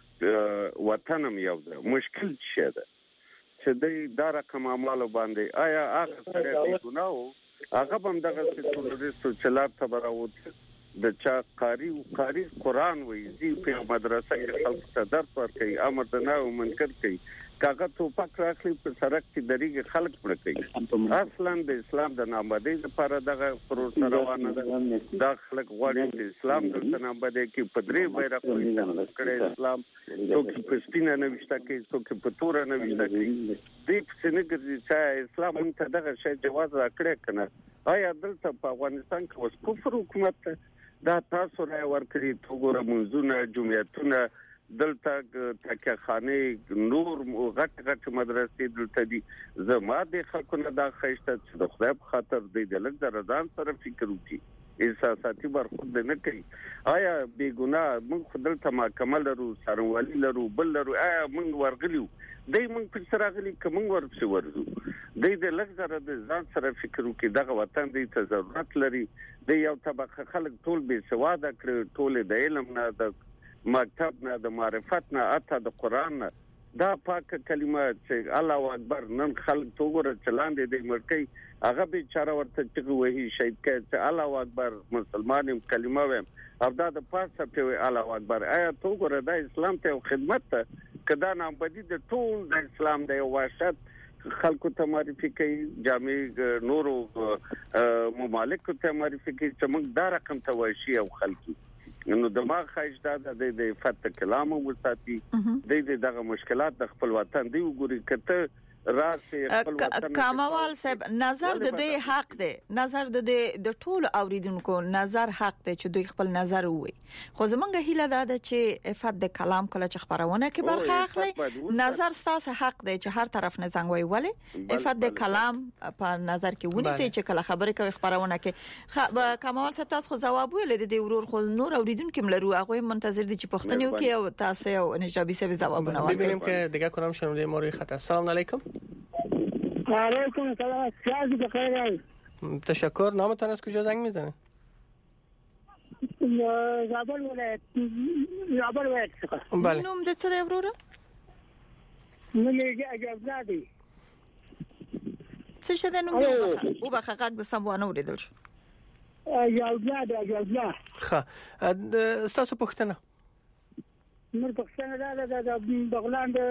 وطنم یو ده مشکل څه ده چې دا رقم اعمال باندې آیا هغه سره ګناو هغه هم دغه ټولریستو چلار تبراوت د چا قاری قرآن وایي په مدرسه کې خلک ته درس ورکوي امر د نه او منکر کوي کاغه توپک راخلي په سړک کې دریږي خلک پړ کوي. اصلا د اسلام د نامبدي لپاره دغه پروسه روانه ده. دا خلک غواړي چې اسلام د نامبدي کې په درې بیرغ کړي اسلام څوک په سپینه نوښته کې څوک په تور نوښته کې دې څنګه ګرځي چې اسلام ته دغه شی جواز راکړي کنه. آیا دلته په افغانستان کې اوس کفر حکومت دا تاسو راي ورکړي توګوره منځونه جمعیتونه دلته تکه خانه نور غټ مدرسې دلته دي. زما د خلکو نه دا خښته چې د خدای په خاطر د لږ درځان سره فکر وکړي احساساتي برخورد نه کوي. آیا بیګناه موږ خدای ته محکمه لرو سروالي لرو بل لرو آیا موږ ورغلیو دای موږ په سراغلي کوم ورځو د لږ زره د ځان سره فکر وکړي دغه وطن د ضرورت لري د یو طبقه خلک ټول به سواده کړ ټول د علم نه د مکتب نه د معرفت نه اته د قران نه دا پاک کلمه چې الله اکبر نن خلک توګره چلان دي د مرکي هغه به چاره ورته چې وਹੀ شهید کړي چې الله اکبر مسلمانم کلمه ویم او دا د پاسه په الله اکبر آیا توګره د اسلام ته خدمت کدا نام بدی د ټول د اسلام د وحشت خلکو ته معرفي کوي جامع نورو ممالک ته معرفي کوي چې موږ دا رقم ته وایي او خلکو نو دماغ خاصه د فتح کلام وساتي دغه مشکلات د خپل وطن دی وګوري کته کاموال صاحب نظر د دوی حق دی نظر د ټول اوریدونکو نظر حق دی چې دوی خپل نظر وي خو زمونږ هیله ده چې افت د کلام کله چې خبرونه کې برخه اخلي نظر ستاسو حق دی چې هر طرف نه زنګ وي ولی افت د کلام په نظر کې ونیسي چې کله خبرې کوي خبرونه کې کاموال صاحب تاسو خو جواب ویل د ورور خو نور اوریدونکو ملرو هغه منتظر دي چې پښتني وکي او تاسو او نجابي صاحب جوابونه ورکړي ببینیم که دیگه کنم شنونده ما روی خط. السلام علیکم. علیکم السلام. سیاسی بخیر. تشکر. نامتان از کجا زنگ میزنه؟ زابل ولایت څخه. بله. نوم د څه دی وروره؟ نوم یې اجازادي. څه شه د نوم دی او بخښه غږ د سمونه اوریدل شو. اجازه. ښه. تاسو پوښتنه نور پښتنه دا د بغلان د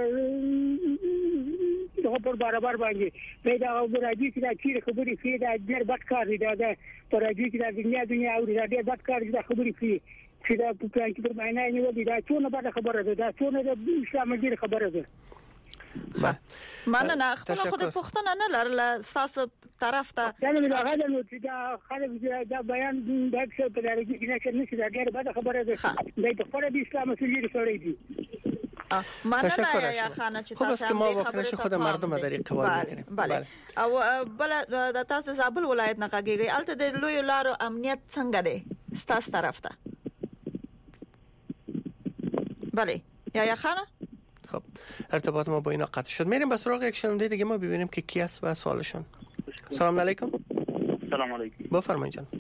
په برابر باندې پیدا راځي چې دا چیرې خبرې فيه دا ډېر بد کار دی دا پر راځي چې دا دنیا او دا ډېر بد کار دی دا خبرې فيه چې دا په پلان کې پر باندې نه ودی دا څونه بد خبره ده دا څونه د اسلام ډېر خبره ده مننه خپل خود پښتنه نه لرله تاسو طرف ته یعنی هغه نو چې دا خلک دا بیان د اکثر په درجه کې نشي دا ډېر بده خبره ده د خپل د اسلام مسؤلیت سره دی. مننه یا خانه چې تاسو هم ما واکنش خود مردم در قبال می‌گیریم. بله او بل د تاسو زابل ولایت نه کېږي البته د لوی لارو امنیت څنګه دی تاسو طرف ته؟ بله یا خانه. خب ارتباط ما با اینا قطع شد. میریم به سراغ یک شنونده دیگه ما ببینیم که کی است و سوالشون. سلام علیکم. سلام علیکم. بفرمایید جان.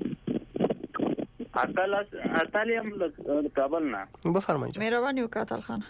اتالیم کابل نه. بفرمایید. مهرباني وکړه خان.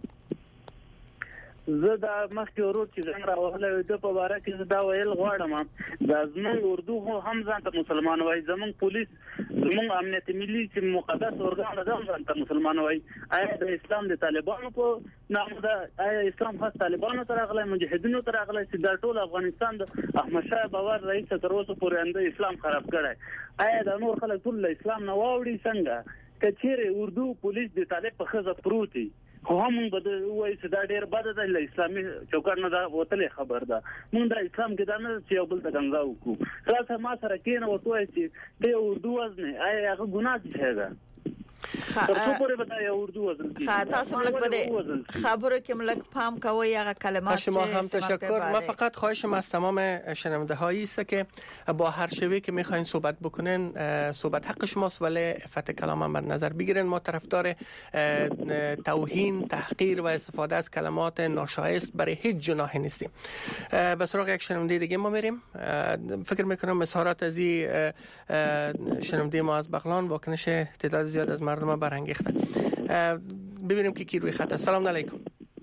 زه دا مخکې ورو چې څنګه راوغله د په باره کې زه دا ویل غواړم د زموږ اردو هم ځان ته مسلمان وای زموږ پولیس زموږ امنیت ملي چې مقدس ارګان ده ځان ته مسلمان وای آیا د اسلام د طالبانو په نام ده آیا اسلام خاص طالبانو تر اغله مجاهدینو تر اغله چې د ټول افغانستان د احمد شاه بابا رئیس تر اوسه پورې اند اسلام خراب کړي آیا د نور خلک ټول اسلام نه واوړي څنګه کچېره اردو پولیس د طالب په خزه پروتي خو هم به وایي چې دا ډېر بد ده د اسلامي چوکاټ نه دا وتلې خبر ده مونږ د اسلام کې دا نه چې یو بل ته څنګه وکړو تاسو ما سره کېنه وته چې د اردو وزن آیا هغه ګناه څه ده تاسو پورې به یو اردو وزن کې تاسو ملک بده خبرو کې ملک فهم کوي هغه کلمات شما هم تشکر. ما فقط خواهشم از تمام شنونده هایی است که با هر شیوهی که میخواین صحبت بکنین صحبت حق شماست ولی عفت کلام هم در نظر بگیرین. ما طرفدار توهین تحقیر و استفاده از کلمات ناشایست برای هیچ جناحی نیستیم. به سراغ یک شنونده دیگه ما میریم. فکر میکنم اظهارات از شنونده ما از بغلان واکنش تعداد زیاد از مردم برانگیخته. ببینیم که کی روی خط است. سلام علیکم.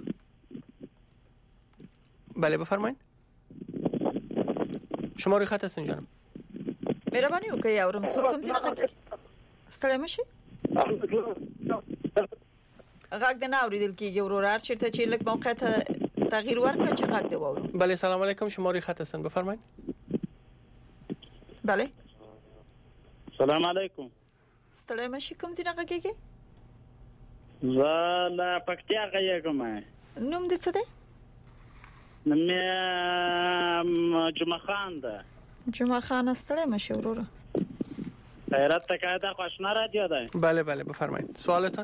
بله بفرمایید. شما روی خط هستین جانم. مهرباني وکړئ اورم څوک کوم ځای ستړی مشي غږ نه اوریدل کیږي ورور هر چیرته چې لک موقع ته تغییر ورکړه چې غږ دی واورم. بله سلام علیکم. شما روی خط هستین بفرمایید. بله سلام علیکم. ستړی مشي کوم ځای نه کېږي؟ زه لا پکتیا غږم. نوم دې څه دی؟ نوم جمعه خان ده. جمعه خان ستړی مشي ورور. خیرت تکایده خوشنا رادیو ده. بله بله بفرمایید. سوالتان؟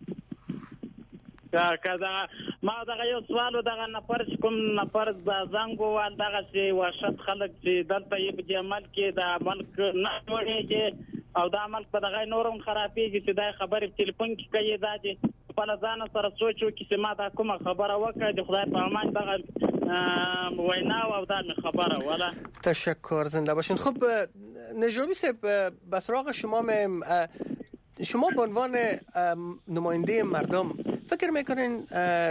کدا ما دغه یو سوالو دغه نفر کوم نفر د زنګو وال دغه چې واشت خلک چې دلته یې په عمل کې د ملک نه وړي او د عمل په دغه نورم خرابېږي چې د خبرې په ټلیفون کې کوي دا چې په لزان سره سوچو کې چې ما دا کومه خبره وکړه د خدای په امان دغه وینا او دا خبره ولا. تشکر زنده باشین. خب نجابی صاحب به سراغ شما به عنوان نماینده مردم فکر میکنین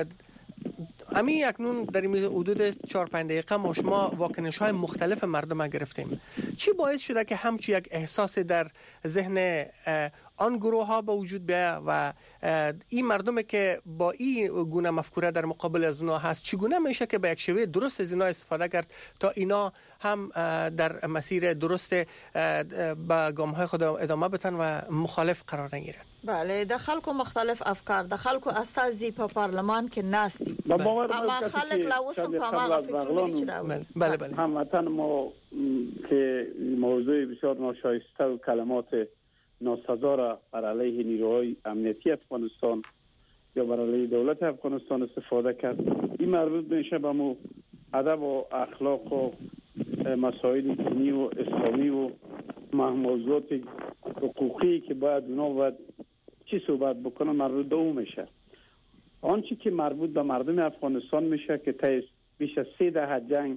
امی اکنون در این حدود 4-5 دقیقه ما شما واکنش های مختلف مردم گرفتیم. چی باعث شده که همچی یک احساس در ذهن آن گروه ها به وجود بیاید و این مردمی که با این گونه مفکوره در مقابل از اونا هست چگونه میشه که به یک شیوه درست از اینا استفاده کرد تا اینا هم در مسیر درست با گام های خود ادامه بدن و مخالف قرار نگیرن؟ بله د خلکو مختلف افکار د خلکو استازي په پارلمان کې ناشتي اما خلک لا وسم په ما فکر چې دا بله بله هموطن ما که موضوع بسیار ناشایسته و کلمات ناسزا را بر علیه نیروهای امنیتی افغانستان یا بر علیه دولت افغانستان استفاده کرد این مربوط میشه به مو ادب و اخلاق و مسائل دینی و اسلامی و موضوعات حقوقی که باید اونا باید چی صحبت بکنه مربوط به اون میشه. آنچه که مربوط به مردم افغانستان میشه که تا بیش از 3 دهه جنگ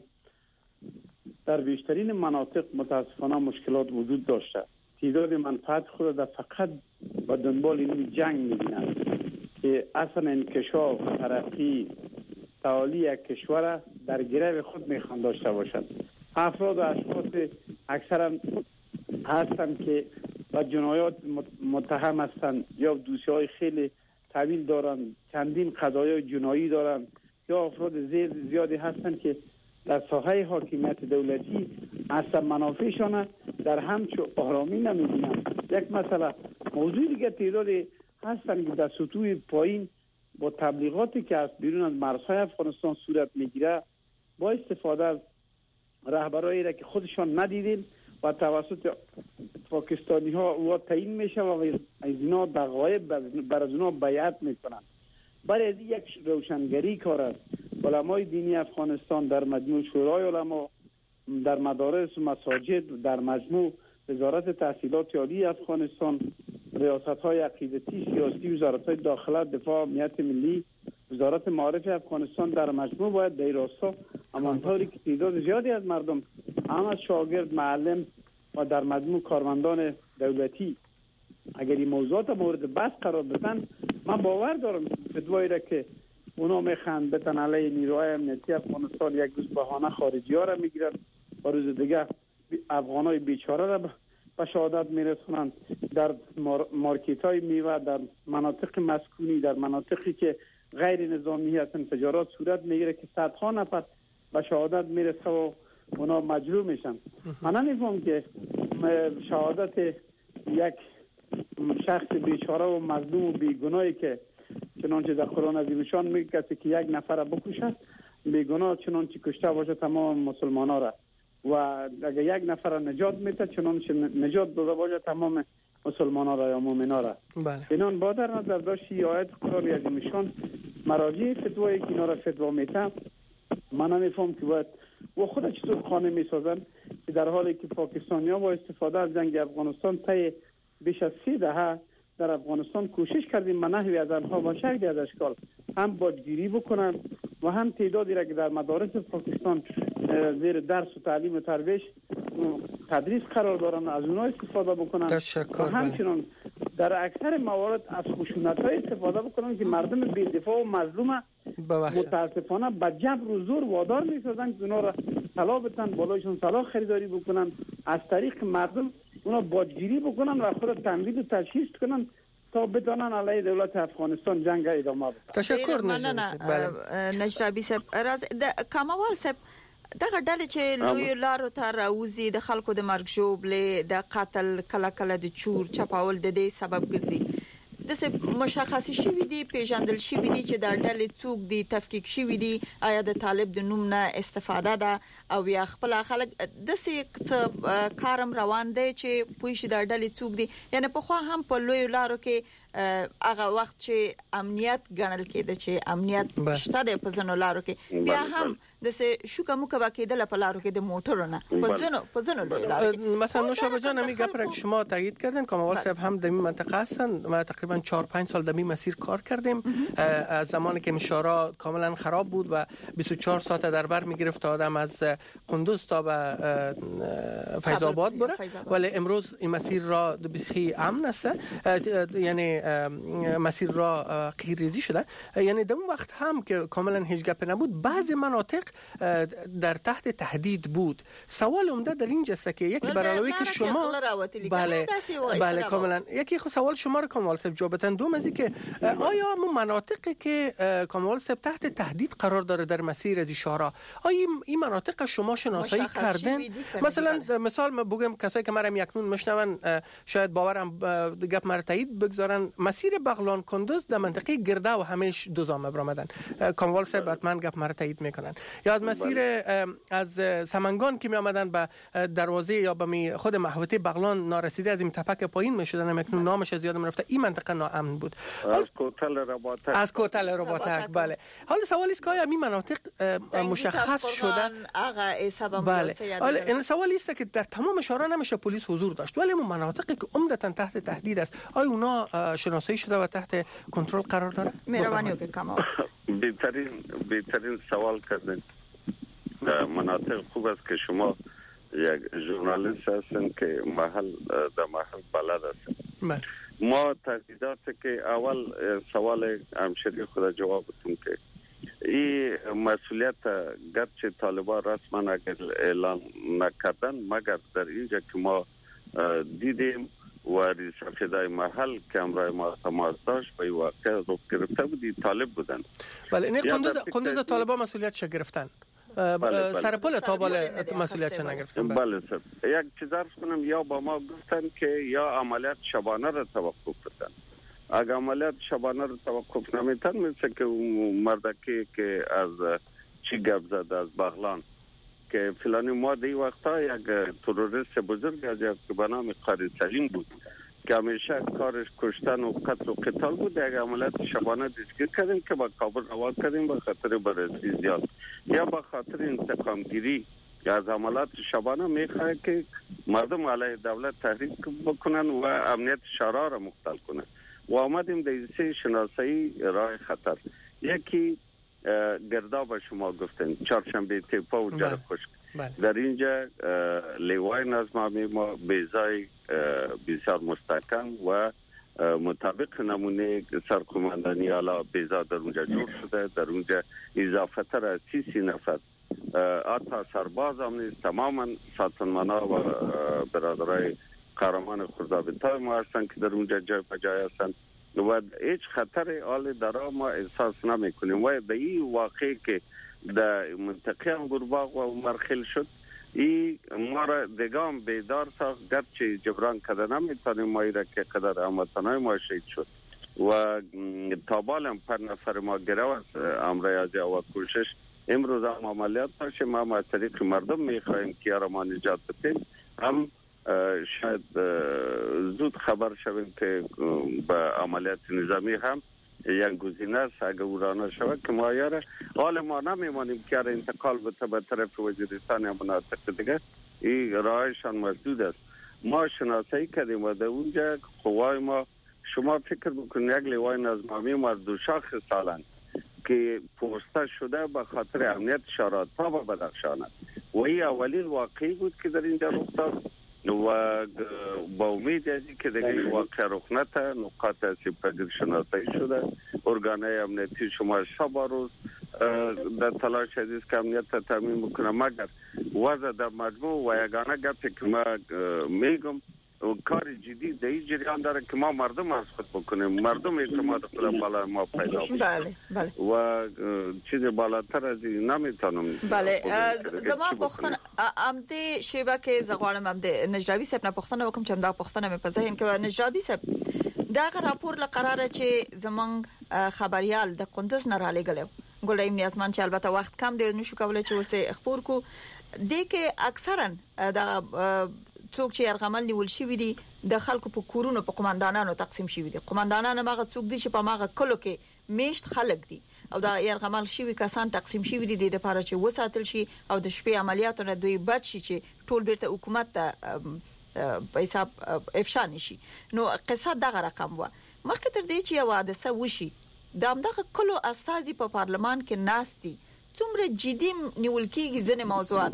در بیشترین مناطق متاسفانه مشکلات وجود داشته. تعداد منفعت خود در فقط با دنبال این جنگ میبینند که اصلا انکشاف ترقی تعالی یک کشور در گره خود میخوان داشته باشد. افراد و اشخاص اکثرا هستند که با جنایات متهم هستند یا دوسیه‌های خیلی طویل دارند، چندین قضایای جنایی دارند یا افراد زیادی هستند که در ساحه حاکمیت دولتی اصلا منافعشان در همچو آرامی نمی‌بینند. یک مسئله موضوع دیگه تعداد هستند که در سطوح پایین با تبلیغاتی که از بیرون از مرزهای افغانستان صورت میگیره با استفاده از رهبرایی را که خودشان ندیدیم و توسط پاکستانی ها او تعیین میشه و از اینا دقایق بر از اونا بیعت میکنن. برای از یک روشنگری کار است. علمای دینی افغانستان در مجموع شورای علما، در مدارس و مساجد، در مجموع وزارت تحصیلات عالی افغانستان، ریاست های عقیدتی، سیاسی، وزارت های داخله، دفاع، امنیت ملی، وزارت معارف افغانستان در مجموع باید در راستا همانطوری که تعداد زیادی از مردم، هم از شاگرد، معلم و در مجموع کارمندان دولتی اگر این موضوعات مورد بحث قرار بدن، من باور دارم فتوایی را که اونا میخوان بتن علیه نیروهای امنیتی افغانستان یک روز بهانه خارجی ها را میگیرن و روز دیگه افغانای بیچاره را به شهادت میرسونن. در مارکت های میوه، در مناطق مسکونی، در مناطقی که غیر نظامی هستن تجارت صورت میگیره که صدها نفر به شهادت میرسه و اونا مجروح میشن. من نمیفهم که شهادت یک شخص بیچاره و مظلوم و بیگناهی که چنانچه در قرآن عظیمشان میگه کسی که یک نفر بکشه بیگناه چنانچه کشته باشه تمام مسلمان ها را، و اگر یک نفر نجات میده چنانچه نجات داده باشه تمام مسلمان ها را یا مؤمن ها را. اینان با در نظر داشت آیت قرآن عظیمشان مراجع فتوایی که اینا را فتوا میده، من نمیفهم که باید و خود چطور خانه میسازن که در حالی که پاکستانی ها با استفاده از جنگ افغانستان طی بیش از 3 دهه در افغانستان کوشش کردیم به نحوی از آنها با شکلی از اشکال هم باجگیری بکنن و هم تعدادی را که در مدارس پاکستان زیر درس و تعلیم و تدریس قرار دارن از اونها استفاده بکنن و همچنان در اکثر موارد از خشونت‌های استفاده بکنن که مردم بی‌دفاع و مظلوم متاسفانه به جبر و زور وادار می‌سازن که اونا را طلا بدن، بالایشون طلا خریداری بکنن، از طریق مردم اونا باجگیری بکنن و خود تمویل و تجهیز کنن تا بدانن علیه دولت افغانستان جنگ ادامه بدن. تشکر نجرابی صاحب. کاموال صاحب دغه ډلې چې لوی لارو ته راوځي د خلکو د مرګ ژوبلې د قتل کله کله د چور چپاول د دې سبب ګرځي. د څه مشخص شوی دی پیژندل شوی دی چې د ډلې څوک دی تفکیک شوی دی، آیا د طالب د نوم نه استفاده ده او یا خپل خلک د څه کارم روان دی چې پوه شي د ډلې څوک دی؟ یعنی په خو هم په لوی لارو کې هغه وخت چې امنیت ګڼل کېده چې امنیت شته د پزنو لارو کې بیا هم د څه شوکه موکه کېدل په لارو کې د موټرو نه پزنو لارو مثلا نوشابه جان همین گپ را که شما تایید کردن کاموال صاحب هم در این منطقه هستن. ما تقریبا 4-5 سال در این مسیر کار کردیم از زمانی که مشارا کاملا خراب بود و 24 ساعت در بر میگرفت آدم از قندوز تا به فیض آباد بره، ولی امروز این مسیر را بسیاری امن است، یعنی مسیر را قیرریزی شده. یعنی در اون وقت هم که کاملا هیچ گپ نبود بعضی مناطق در تحت تهدید بود. سوال عمده در اینجا است که یکی برای که شما بله کاملا یکی سوال شما رو کاموال صاحب جواب بدن. دوم از که آیا اون مناطقی که کاموال صاحب تحت تهدید قرار داره در مسیر از شهرها، آیا این مناطق شما شناسایی کردن؟ مثال ما بگم کسایی که مرا یکنون میشنون شاید باورم گپ مرا تایید بگذارن، مسیر بغلان کندوز در منطقه گرده و همیش دوزامه برآمدن. کاموال صاحب حتما گپ مرا تایید میکنن. یا از مسیر از سمنگان که می آمدن به دروازه یا به خود محوطه بغلان نارسیده از این تپک پایین میشدن، اکنون نامش از یادم رفته، این منطقه ناامن بود. از کوتل رباطک بله. حالا سوالی است که آیا این مناطق مشخص شدن؟ بله. حالا این سوالی است که در تمام شهرها نمیشه پلیس حضور داشت، ولی اون مناطقی که عمدتاً تحت تهدید است آیا اونا شناسایی شده و تحت کنترل قرار داره؟ مهربانی که کامال بهترین سوال کردن. مناطق خوب است که شما یک ژورنالیست هستن که در محل بلد هستن. ما تهدیدات که اول سوال همشری خود جواب بدیم که این مسئولیت گرچه طالبان رسما اعلان نکردن، مگر در اینجا که ما دیدیم و رئیس سفیدای محل که امرای ما تماس داشت به واقع رو گرفته بودی طالب بودن. بله نه قندوز طالبان مسئولیتش گرفتن. سرپل تابال مسئولیتش نگرفتن. بله سر یک چیز عرض کنم، یا با ما گفتن که یا عملیات شبانه را توقف بدن اگر عملیات شبانه رو توقف نمیتن، مثل که مردکی که از چی گپ زد از بغلان که فلانی ما دی وقتا یک تروریست بزرگ از یک به نام قاری سلیم بود که همیشه کارش کشتن و قتل و قتال بود. یک عملیات شبانه دستگیر کردیم که با کابل روان کردیم به خاطر بررسی زیاد یا به خاطر انتقام گیری از عملیات شبانه میخواه که مردم علیه دولت تحریک بکنن و امنیت شهرها را مختل کنن و آمدیم در سه شناسایی راه خطر. یکی گرداب شما گفتن چهارشنبه تیپا و جر خشک، در اینجا لیوای نظامی ما بیزای بسیار مستحکم و مطابق نمونه سرقماندانی اعلی بیزا در اونجا جور شده. در اونجا اضافه تر از 30 نفر حتی سرباز هم نیست، تماما ساتنمانا و برادرای قهرمان خردابتای ما هستن که در اونجا جای بجای هستن و هیچ خطر حال درا ما احساس نمی کنیم. و به این واقعی که در منطقه انگورباغ و مرخل شد این ما را دگام بیدار ساخت، گرچه جبران کده نمیتونیم ما را که قدر هموطنای ما شهید شد و تابالم پر نفر ما گرفت امریازی و کوشش امروز هم عملیات باشه. ما از طریق مردم میخواهیم که را ما نجات بدیم. هم شاید زود خبر شویم که به عملیات نظامی هم یک گزینه است اگر ورانه شود که ما یاره حال ما نمیمانیم که انتقال به طرف وزیرستان یا مناطق دیگه. این راهشان مسدود است. ما شناسایی کردیم و در اونجا قوای ما، شما فکر بکنید یک لیوای نظامی ما دو شاخ سالن که پوسته شده به خاطر امنیت شهرها تا به بدخشان و این اولین واقعی بود که در اینجا رخ داد و با امید از که دیگه واقع رخ نده نقاط سپاهگیر شناسایی شده. ارگانهای امنیتی شما شب و روز در تلاش است که امنیت را تامین بکنه، مگر وضع در مجموع و یگانه گپی که ما میگم کار جدی در این جریان داره که ما مردم از خود بکنیم، مردم اعتماد خود بالا ما پیدا بکنیم. بله و چیز بالاتر از این نمیتونم. بله زما پختن امده شیبه که زغوانم امده نجرابی سب نه پختن وکم چې امدا پختن مې په ذهن کې نجرابی سب دا راپور لقراره چې زمنګ خبريال د قندوز نه را لګلو ګولای نیازمن چې البته وخت کم دی نشو کولای چې وسه خبر کو دي کې اکثرا دا څوک چې يرغمل نیول شي دي د خلکو په کورونو په قومندانانو تقسیم شي دي. قومندانانو ماغه څوک دي چې په ماغه کلو کې میشت خلک دي او دا يرغمل شي کسان تقسیم شي دي د لپاره چې وساتل شي او د شپې عملیاتو نه دوی بچ شي چې ټول بیرته حکومت ته په حساب افشا نشي. نو قصه دغه رقم و مخکې تر دې چې یو حادثه وشي دغه کلو استازي په پارلمان کې ناستي څومره جدي نیول کېږي ځنه موضوعات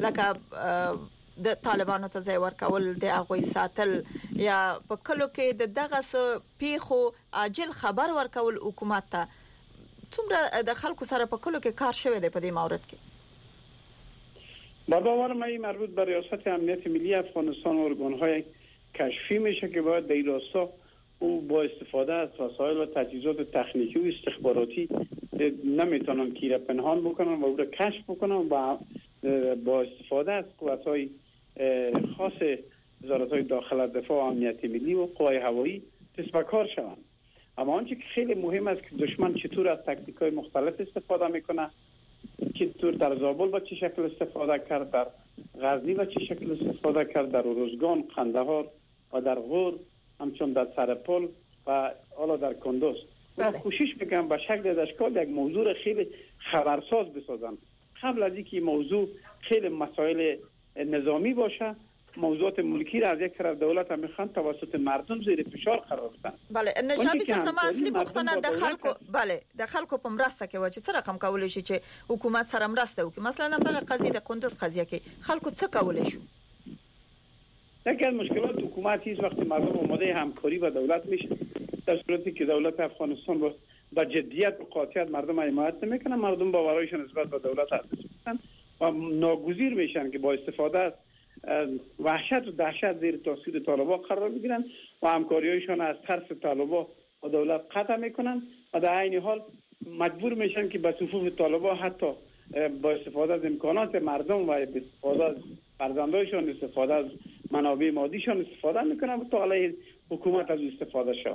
لکه د طالبانو ته ځای ورکول د هغوی ساتل یا په کلو کې دغه پیخو عاجل خبر ورکول حکومت ته څومره د خلکو سره په کلو کې کار شوی دی په دې مورد کې؟ با باور من مربوط به ریاست امنیت ملی افغانستان و ارگان‌های کشفی میشه که باید به این راستا او با استفاده از وسایل و تجهیزات تکنیکی و استخباراتی نمیتونن کی را پنهان بکنن و او را کشف بکنن و با استفاده از قوت‌های خاص وزارت‌های داخل دفاع و امنیت ملی و قوای هوایی دست به کار شوند. اما آنچه که خیلی مهم است که دشمن چطور از تاکتیک‌های مختلف استفاده میکنه، چطور در زابل با چه شکل استفاده کرد، در غزنی با چه شکل استفاده کرد، در ارزگان، قندهار و در غور، همچون در سرپل و حالا در کندوز. من کوشش میکنم به شکل اشکال یک موضوع خیلی خبرساز بسازم قبل از اینکه موضوع خیلی مسائل نظامی باشه. موضوعات ملکی را از یک طرف دولت هم میخوان توسط مردم زیر فشار قرار بدن. بله نجابی سم اصلي پښتنه د خلکو بله د خلکو په مرسته کې و چې څه رقم کولای شي چې حکومت سره مرسته وکړي. مثلا دغه قضیه د قندوز قضیه کې خلکو څه کولای شو؟ یکی از مشکلات حکومت هیچ وقت مردم آماده همکاری با دولت میشه در صورتی که دولت افغانستان با جدیت و قاطعیت مردم حمایت نمیکنن، مردم باورایشان نسبت به دولت از دست میدن و ناگزیر میشن که با استفاده از وحشت و دهشت زیر تاثیر طالبان قرار بگیرن و همکاریایشان از ترس طالبان با دولت قطع میکنن و در عین حال مجبور میشن که به صفوف طالبان حتی با استفاده از امکانات مردم و استفاده از فرزندایشان، استفاده از منابع مادیشان استفاده میکنن و تا علیه حکومت از استفاده شود.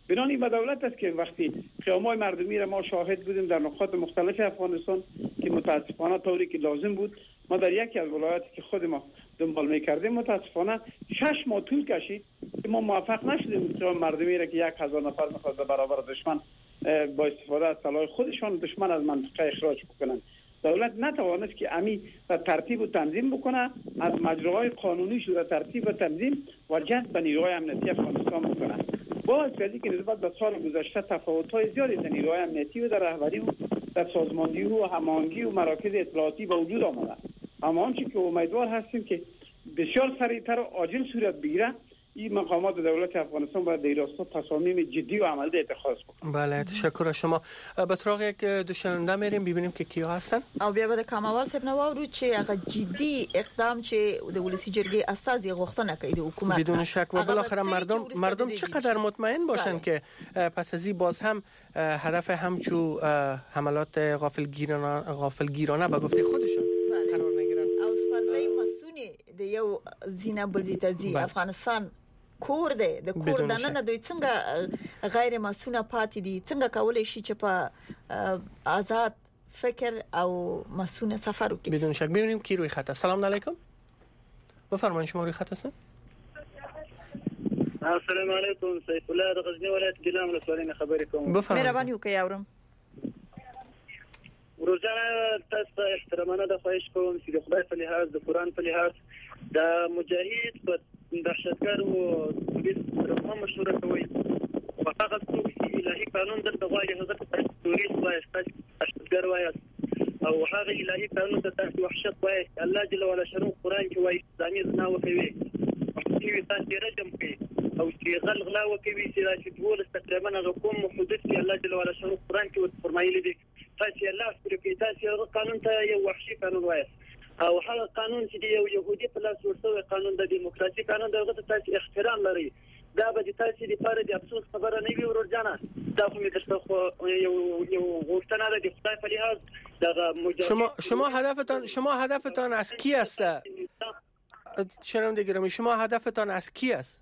بنابراین به دولت است که وقتی قیام‌های مردمی را ما شاهد بودیم در نقاط مختلف افغانستان که متاسفانه طوری که لازم بود ما در یکی از ولایاتی که خود ما دنبال می‌کردیم متاسفانه 6 ماه طول کشید که ما موفق نشدیم قیام مردمی را که 1000 نفر می‌خواد در برابر دشمن با استفاده از سلاح خودشان دشمن از منطقه اخراج بکنند. دولت نتوانست که امی را ترتیب و تنظیم بکنه، از مجراهای قانونیش را ترتیب و تنظیم و جذب به نیروهای امنیتی افغانستان بکنه. باعث شد که نسبت به سال گذشته تفاوت‌های زیادی در نیروهای امنیتی و در رهبری و در سازماندهی و هماهنگی و مراکز اطلاعاتی به وجود آمده. اما آنچه که امیدوار هستیم که بسیار سریعتر و عاجل صورت بگیره، این مقامات دولت افغانستان باید در راستا تصامیم جدی و عملی اتخاذ کنند. بله تشکر از شما. به سراغ یک دوشنده میریم ببینیم که کیا هستن. او بیا به کاموال صاحب نو چې هغه جدي اقدام چې د ولسی جرګې استازي غوښتنه کوي د حکومت بدون شک و بالاخره مردم چقدر مطمئن باشن که پس از این باز هم هدف همچو حملات غافلگیرانه به گفته خودشون قرار نگیرن. او سپرلی مسونی د یو زینه بلزیتازی افغانستان کور دی د کور دننه دوی څنګه غیر مسونه پاتې دي څنګه کولای شي چې په آزاد فکر او مسونه سفر وکړي. بدون شک ببینیم کی روی خط است. سلام علیکم. بفرمایید شما روی خط هستین. السلام علیکم. سیف الله د غزنی ولایت ګیلان ولسوالۍ خبرې کوم. مهرباني وکړئ اورم. روزانه تاسو احترامانه د خواهش کوم چې د خدای په لحاظ د قران په لحاظ د مجاهد په دهشتګر او پولیس سره مشوره کوي او هغه څوک چې الهي قانون درته غواړي هغه ته پولیس وایي دهشتګر وایي او هغه الهي قانون ته تاسو وحشت وایي الله جل وعلا شرع قران کې وایي ځاني زنا وکوي چې تاسو رجم کوي او چې غلغلا وکوي چې ټول تقریبا هغه کوم حدود چې الله جل وعلا شرع قران کې فرمایلي دي تاسو الله سپیکي تاسو قانون ته یو وحشي قانون وایي او هغه قانون چې یو يهودي په لاس ورسوي قانون د دیموکراسي قانون دغه ته تاسو احترام لري دا به تاسو لپاره د افسوس خبره نه وي ورجانه دا خو می درته خو یو غوښتنه ده د خدای په لحاظ دغه شما هدفتان از کی است؟ شنونده گرامی شما هدفتان از کی است؟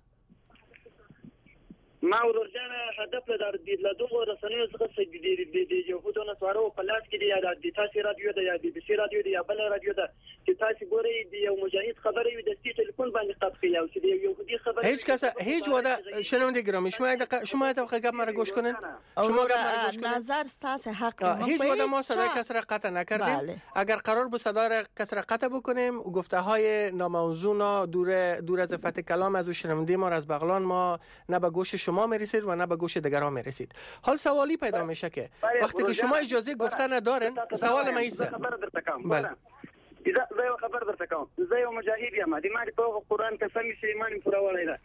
ما ورجانه هدف لري د دغه رسنیو څخه د يهودو نصارو په لاس کې د تاسو رادیو د یا بي بي سي رادیو د یا بل رادیو د چې تاسو ګورئ د یو مجاهد خبرې وي د ټلیفون باندې قطع کوي او چې د يهودي خبرې هیچ ودا شنونده گرامی شما گپ مرا گوش کنین. شما نظر تاسو حق هیچ ودا ما صدای کس را قطع نکردیم. اگر قرار بود صدای کس را قطع بکنیم و گفته های ناموزون دور از افت کلام از شنونده ما از بغلان ما نه به گوش شما میرسید و نه به گوش دیگران میرسید. حال سوالی پیدا میشه که وقتی که شما اجازه گفتن ندارن سوال ما ایست. بله اذا زي خبر درته کوم زي مجاهد یم د ماري په قران کې سمې شي ایمان پر وړای دا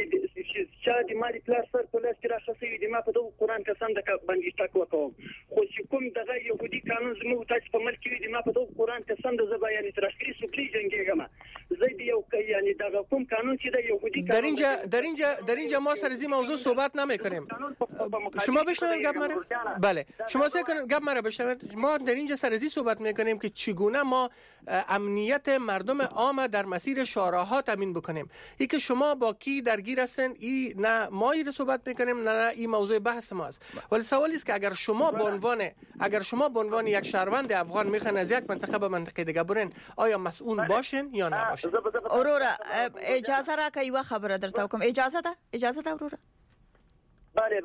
چې د ماري پلاس سر په لاس کې راخصي د ما په دغه قران قسم د باندې تک وکوم خو چې کوم دغه يهودي قانون زموږ تاسو په ملک کې د ما په دغه قران قسم د زبا یعنی ترخیص او کلی جنگیږم زي دی یو یعنی دغه کوم قانون چې د يهودي در اینجا ما سر این موضوع صحبت نمی‌کنیم. شما بشنوید گپ مرا. بله شما سعی کنید گپ مرا بشنوید. ما در اینجا سر این صحبت می‌کنیم که چگونه ما امنیت مردم عام در مسیر شوراها تامین بکنیم. ای که شما با کی درگیر هستین ای نه ما این صحبت میکنیم نه این موضوع بحث ماست. ولی سوالی است که اگر شما به عنوان یک شهروند افغان میخواین از یک منطقه به منطقه دیگه برین آیا مسئول باشین یا نباشین؟ اورورا اجازه را که یو خبره درته کوم اجازه ده اورورا. بله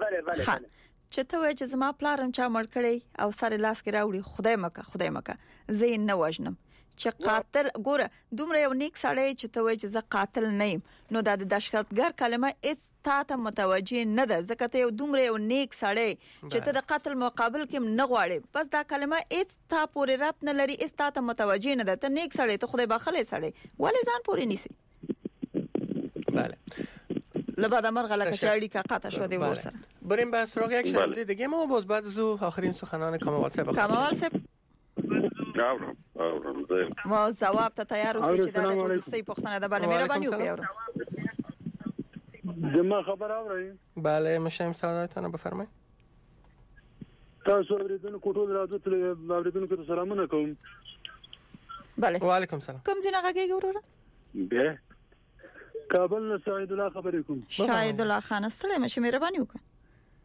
چته چې زما پلارم چا مړ کړی او سره لاس کې راوړي خدای مکه زین نه وژنم چې قاتل ګوره دومره یو نیک سړی چې ته وای چې زه قاتل نه یم نو د دهشتګر کلمه هیڅ ته متوجه نه ده ځکه ته یو دومره یو نیک سړی چې ته د قتل مقابل کې نه غواړي بس دا کلمه هیڅ ته پورې رات نه لري هیڅ ته متوجه نه ده ته نیک سړی ته خدای بخښلې سړی ولې ځان پورې نیسی. بله لبعد مرغ لکه شاړی کا قطع شو دی ورسره. بریم به سراغ یک شنونده دیگه ما باز بعد از آخرین سخنان کاموال صاحب. ما جواب ته تیار اوسئ چې دا د ورستۍ پوښتنه ده. بله مهرباني وکړئ. زما خبر اورئ؟ بله مشایم سلامتونه بفرمایئ. تاسو اوریدونکو کوټول راځو ته اوریدونکو ته سلامونه کوم. بله و علیکم سلام. کوم ځای نه غږیږي وروره؟ به کابل نه شاهد الله خبرې کوم. شاهد الله خان ستړی مشه مهرباني وکړه.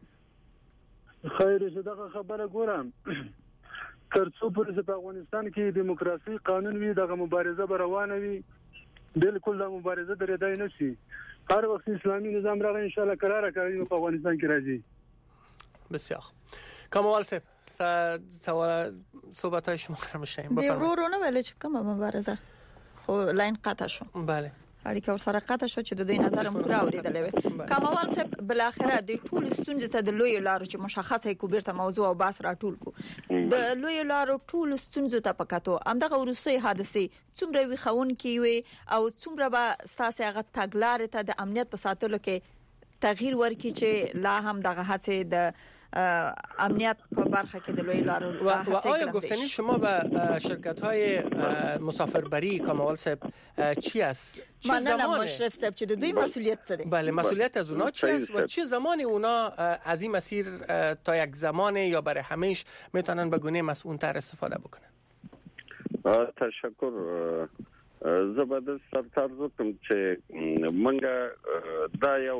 خیر صدقه خبره ګورم ترڅو پر په افغانستان کې دیموکراسي قانون وي دغه مبارزه به روانه وي بالکل د مبارزه درېدای نه شي هر وخت اسلامي نظام راغی ان شاء الله قرار کوي په افغانستان کې راځي بسیار کاموال صاحب سوال صحبت های شما رو میشنیم بفرمایید رو نه ولی چه کومه مبارزه خو لاین قطع شو بله اړیکه ور سره قطع شو چې د دوی نظر مو راوړیدلې کاموال صاحب بل اخره د ټول ستونزې ته د لوی لارو چې مشخصه کو بیرته موضوع او بحث راټول کو د لوی لارو ټول ستونزې ته پکاتو همدغه ورسې حادثه څومره وی خون کی وي او څومره به ساسه هغه تګلار ته د امنیت په ساتلو کې تغییر ورکړي چې لا هم دغه هڅه د امنیت په برخه کې د لوی لارو و آیا گفتنی شما به شرکت های مسافربری کاموال صاحب چی است؟ چه زمانی مشرف صاحب چه دوی مسئولیت داره؟ بله مسئولیت از اونا چی است و چه زمانی اونا از این مسیر تا یک زمانی یا برای همیش میتونن به گونه مسئول‌تر استفاده بکنن؟ تشکر زبردست سرتارزو کوم چې منګه دا یو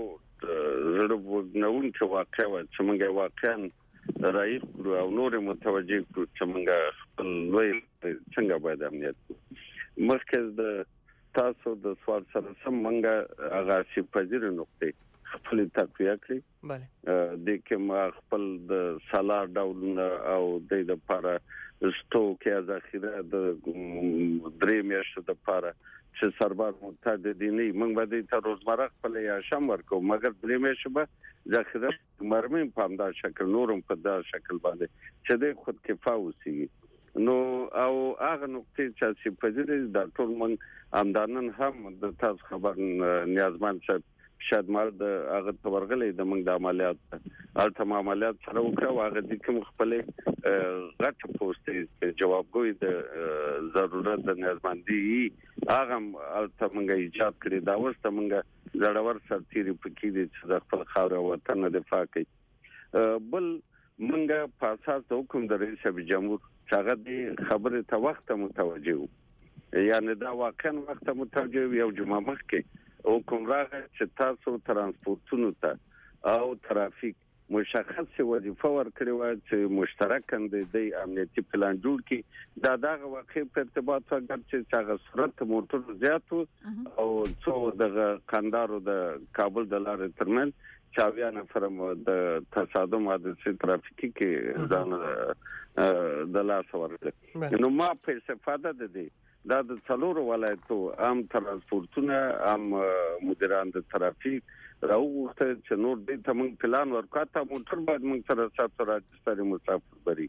زړه چې واقع و چې موږ واقعا رایې کړو او نور متوجه کړو چې موږ خپل لوی څنګه باید امنیت مخکې د تاسو د سوال سره سم موږ هغه چې پذیر نقطې خپل تقویه کړی بله د کوم خپل د سالار ډولونه او د لپاره سټوک یا ذخیره د درې میاشتو لپاره چې سربار متعددینی موږ باندې تر روزمره خپل یا شم ورکو مګر درې میاشتو به ذخیره مرمن په همدار شکل نورم په دار شکل باندې چې د خود کفا اوسي نو او هغه نقطې چې په دې د ټول موږ امدانن هم د تاسو خبر نیازمند شه شاید مال د هغه تورغلې د موږ د عملیات الته عملیات سره وکړو هغه د کوم خپل غټ پوسټ جوابګوي د ضرورت د نیازمندي هغه الته موږ ایجاد کړی دا ورسته موږ زړور سرتيري پکې دي چې خپل خاور وطن دفاع کوي بل موږ په اساس د حکم د رئیس جمهور څنګه د خبره ته وخت متوجه یعنی دا واقعا وخت متوجه یو جمعه مخکې حکم راغی چې تاسو ترانسپورتونو ته او ترافیک مشخص وظیفه ورکړي و چې مشترکاً د امنیتي پلان جوړ کړي دا دغه واقع په ارتباط سره چې هغه صورت موټر زیاتو او څو د قندارو د کابل د لارې ترمن چاویا نفر د تصادم حادثه ترافیکي کې ځان د لاس ورکړي نو ما په استفاده ده دي دا د څلورو ولایتو عام ترانسپورتونه عام مدیران د ترافیک راوغوښته چې نور دې ته موږ پلان ورکاته موټر باید موږ سره ساتو راځي مسافربري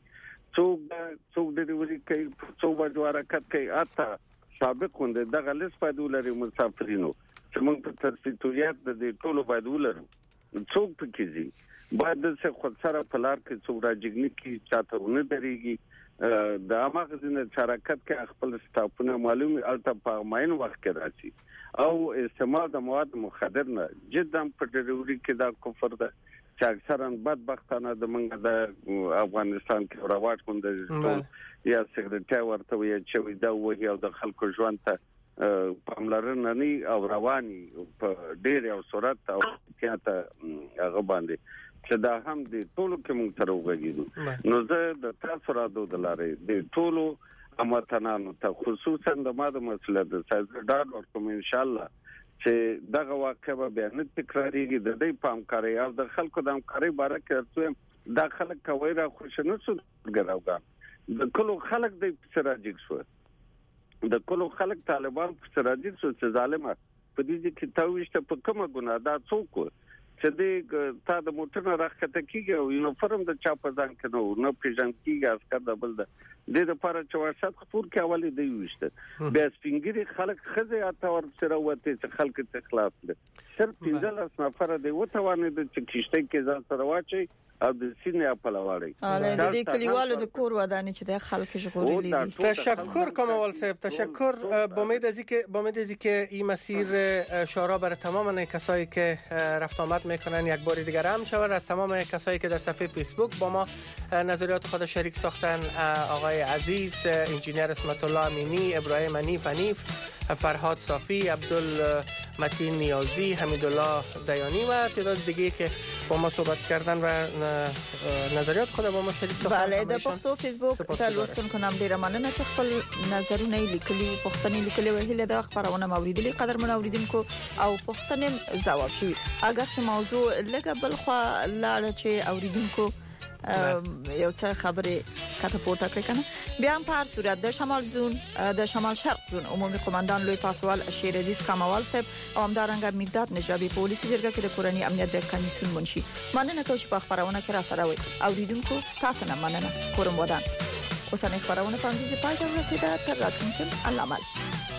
څوک ډیلیوري کوي څوک باید حرکت کوي اته سابق خوند دغه لیست باید ولري مسافرینو چې موږ په ترتیبیات د دې ټولو باید ولرو څوک پکې دي باید د خود سره پلار کې څوک راځي کې چاته ونه دريږي د اماغه د حرکت کې خپل سټاپونه معلومي الته په ماین وخت کې راځي او استعمال د مواد مخدر نه جدا په ډیلیوري کې دا کفر ده چې اکثرا بدبختانه د منګه د افغانستان کې راوات کوند یا سیکریټری ورته وي چې دا وایي او د خلکو ژوند ته پاملرنه نه او رواني په ډېر او صورت او کېته هغه باندې چې دا هم د ټولو کې موږ سره وګورئ نو زه د تاسو را دوه دلارې د ټولو امتنانو ته خصوصا د ماده مسله د سازډار ورکوم ان شاء الله چې دغه واقعه به بیان تکرارېږي د دې پامکاري او د خلکو د همکاري باره کې ارته دا خلک کوي را خوشنه شو ګراوګا د کلو خلک د سراجیک شو د کلو خلک طالبان سراجیک شو چې ظالمه په دې کې تاويشته په کومه ګناه دا څوک چې د تا د موټر راخته کیږي او یونیفورم د چا په ځان کې نو پیژن کیږي اسکر د بل د لپاره چې ورشت خپور کې اولی دی وشته بیا سپینګری خلک خزه اته ور سره وته چې خلک ته خلاص دي صرف 15 نفر دی وته وانه د کشته کې ځان سره واچي او د سینې په لواړي د دې کلیوالو د کور ودانې چې د خلک ژغورلي دي تشکر کاموال صاحب تشکر با امید از اینکه این مسیر شورا برای تمام کسایی که رفت آمد میکنن یک بار دیگر هم شود از تمام کسایی که در صفحه فیسبوک با ما نظریات خود شریک ساختن آقای عزیز انجینیر اسمت الله امینی ابراهیم حنیف فرهاد صافی عبدالمتین نیازی حمیدالله دیانی و تعداد دیگه که با ما صحبت کردن و نظریات خود با ما شریک کړئ. بله د پښتو فیسبوک ته لوستونکو نام ډیره مننه چې خپل نظرونه لیکلي پښتني لیکلي وهله د خبرونه موریدلي قدر منوریدونکو او پښتني جواب شي اگر چې موضوع لګه بل خو لاړ چې اوریدونکو یو څه خبره کته پورته کړی کنه بیا هم په هر صورت د شمال زون د شمال شرق زون عمومي قومندان لوی پاسوال شیر عزیز کمال صاحب او همدارنګه میداد نجابی پولیس جرګه کې د کورنۍ امنیت د کمیسیون منشي مننه کوم چې په خبرونه کې را سره وي اوریدونکو تاسو نه مننه کوم ودان اوسنۍ خبرونه په انګلیسي پای ته رسیده تر راتلونکي الله مل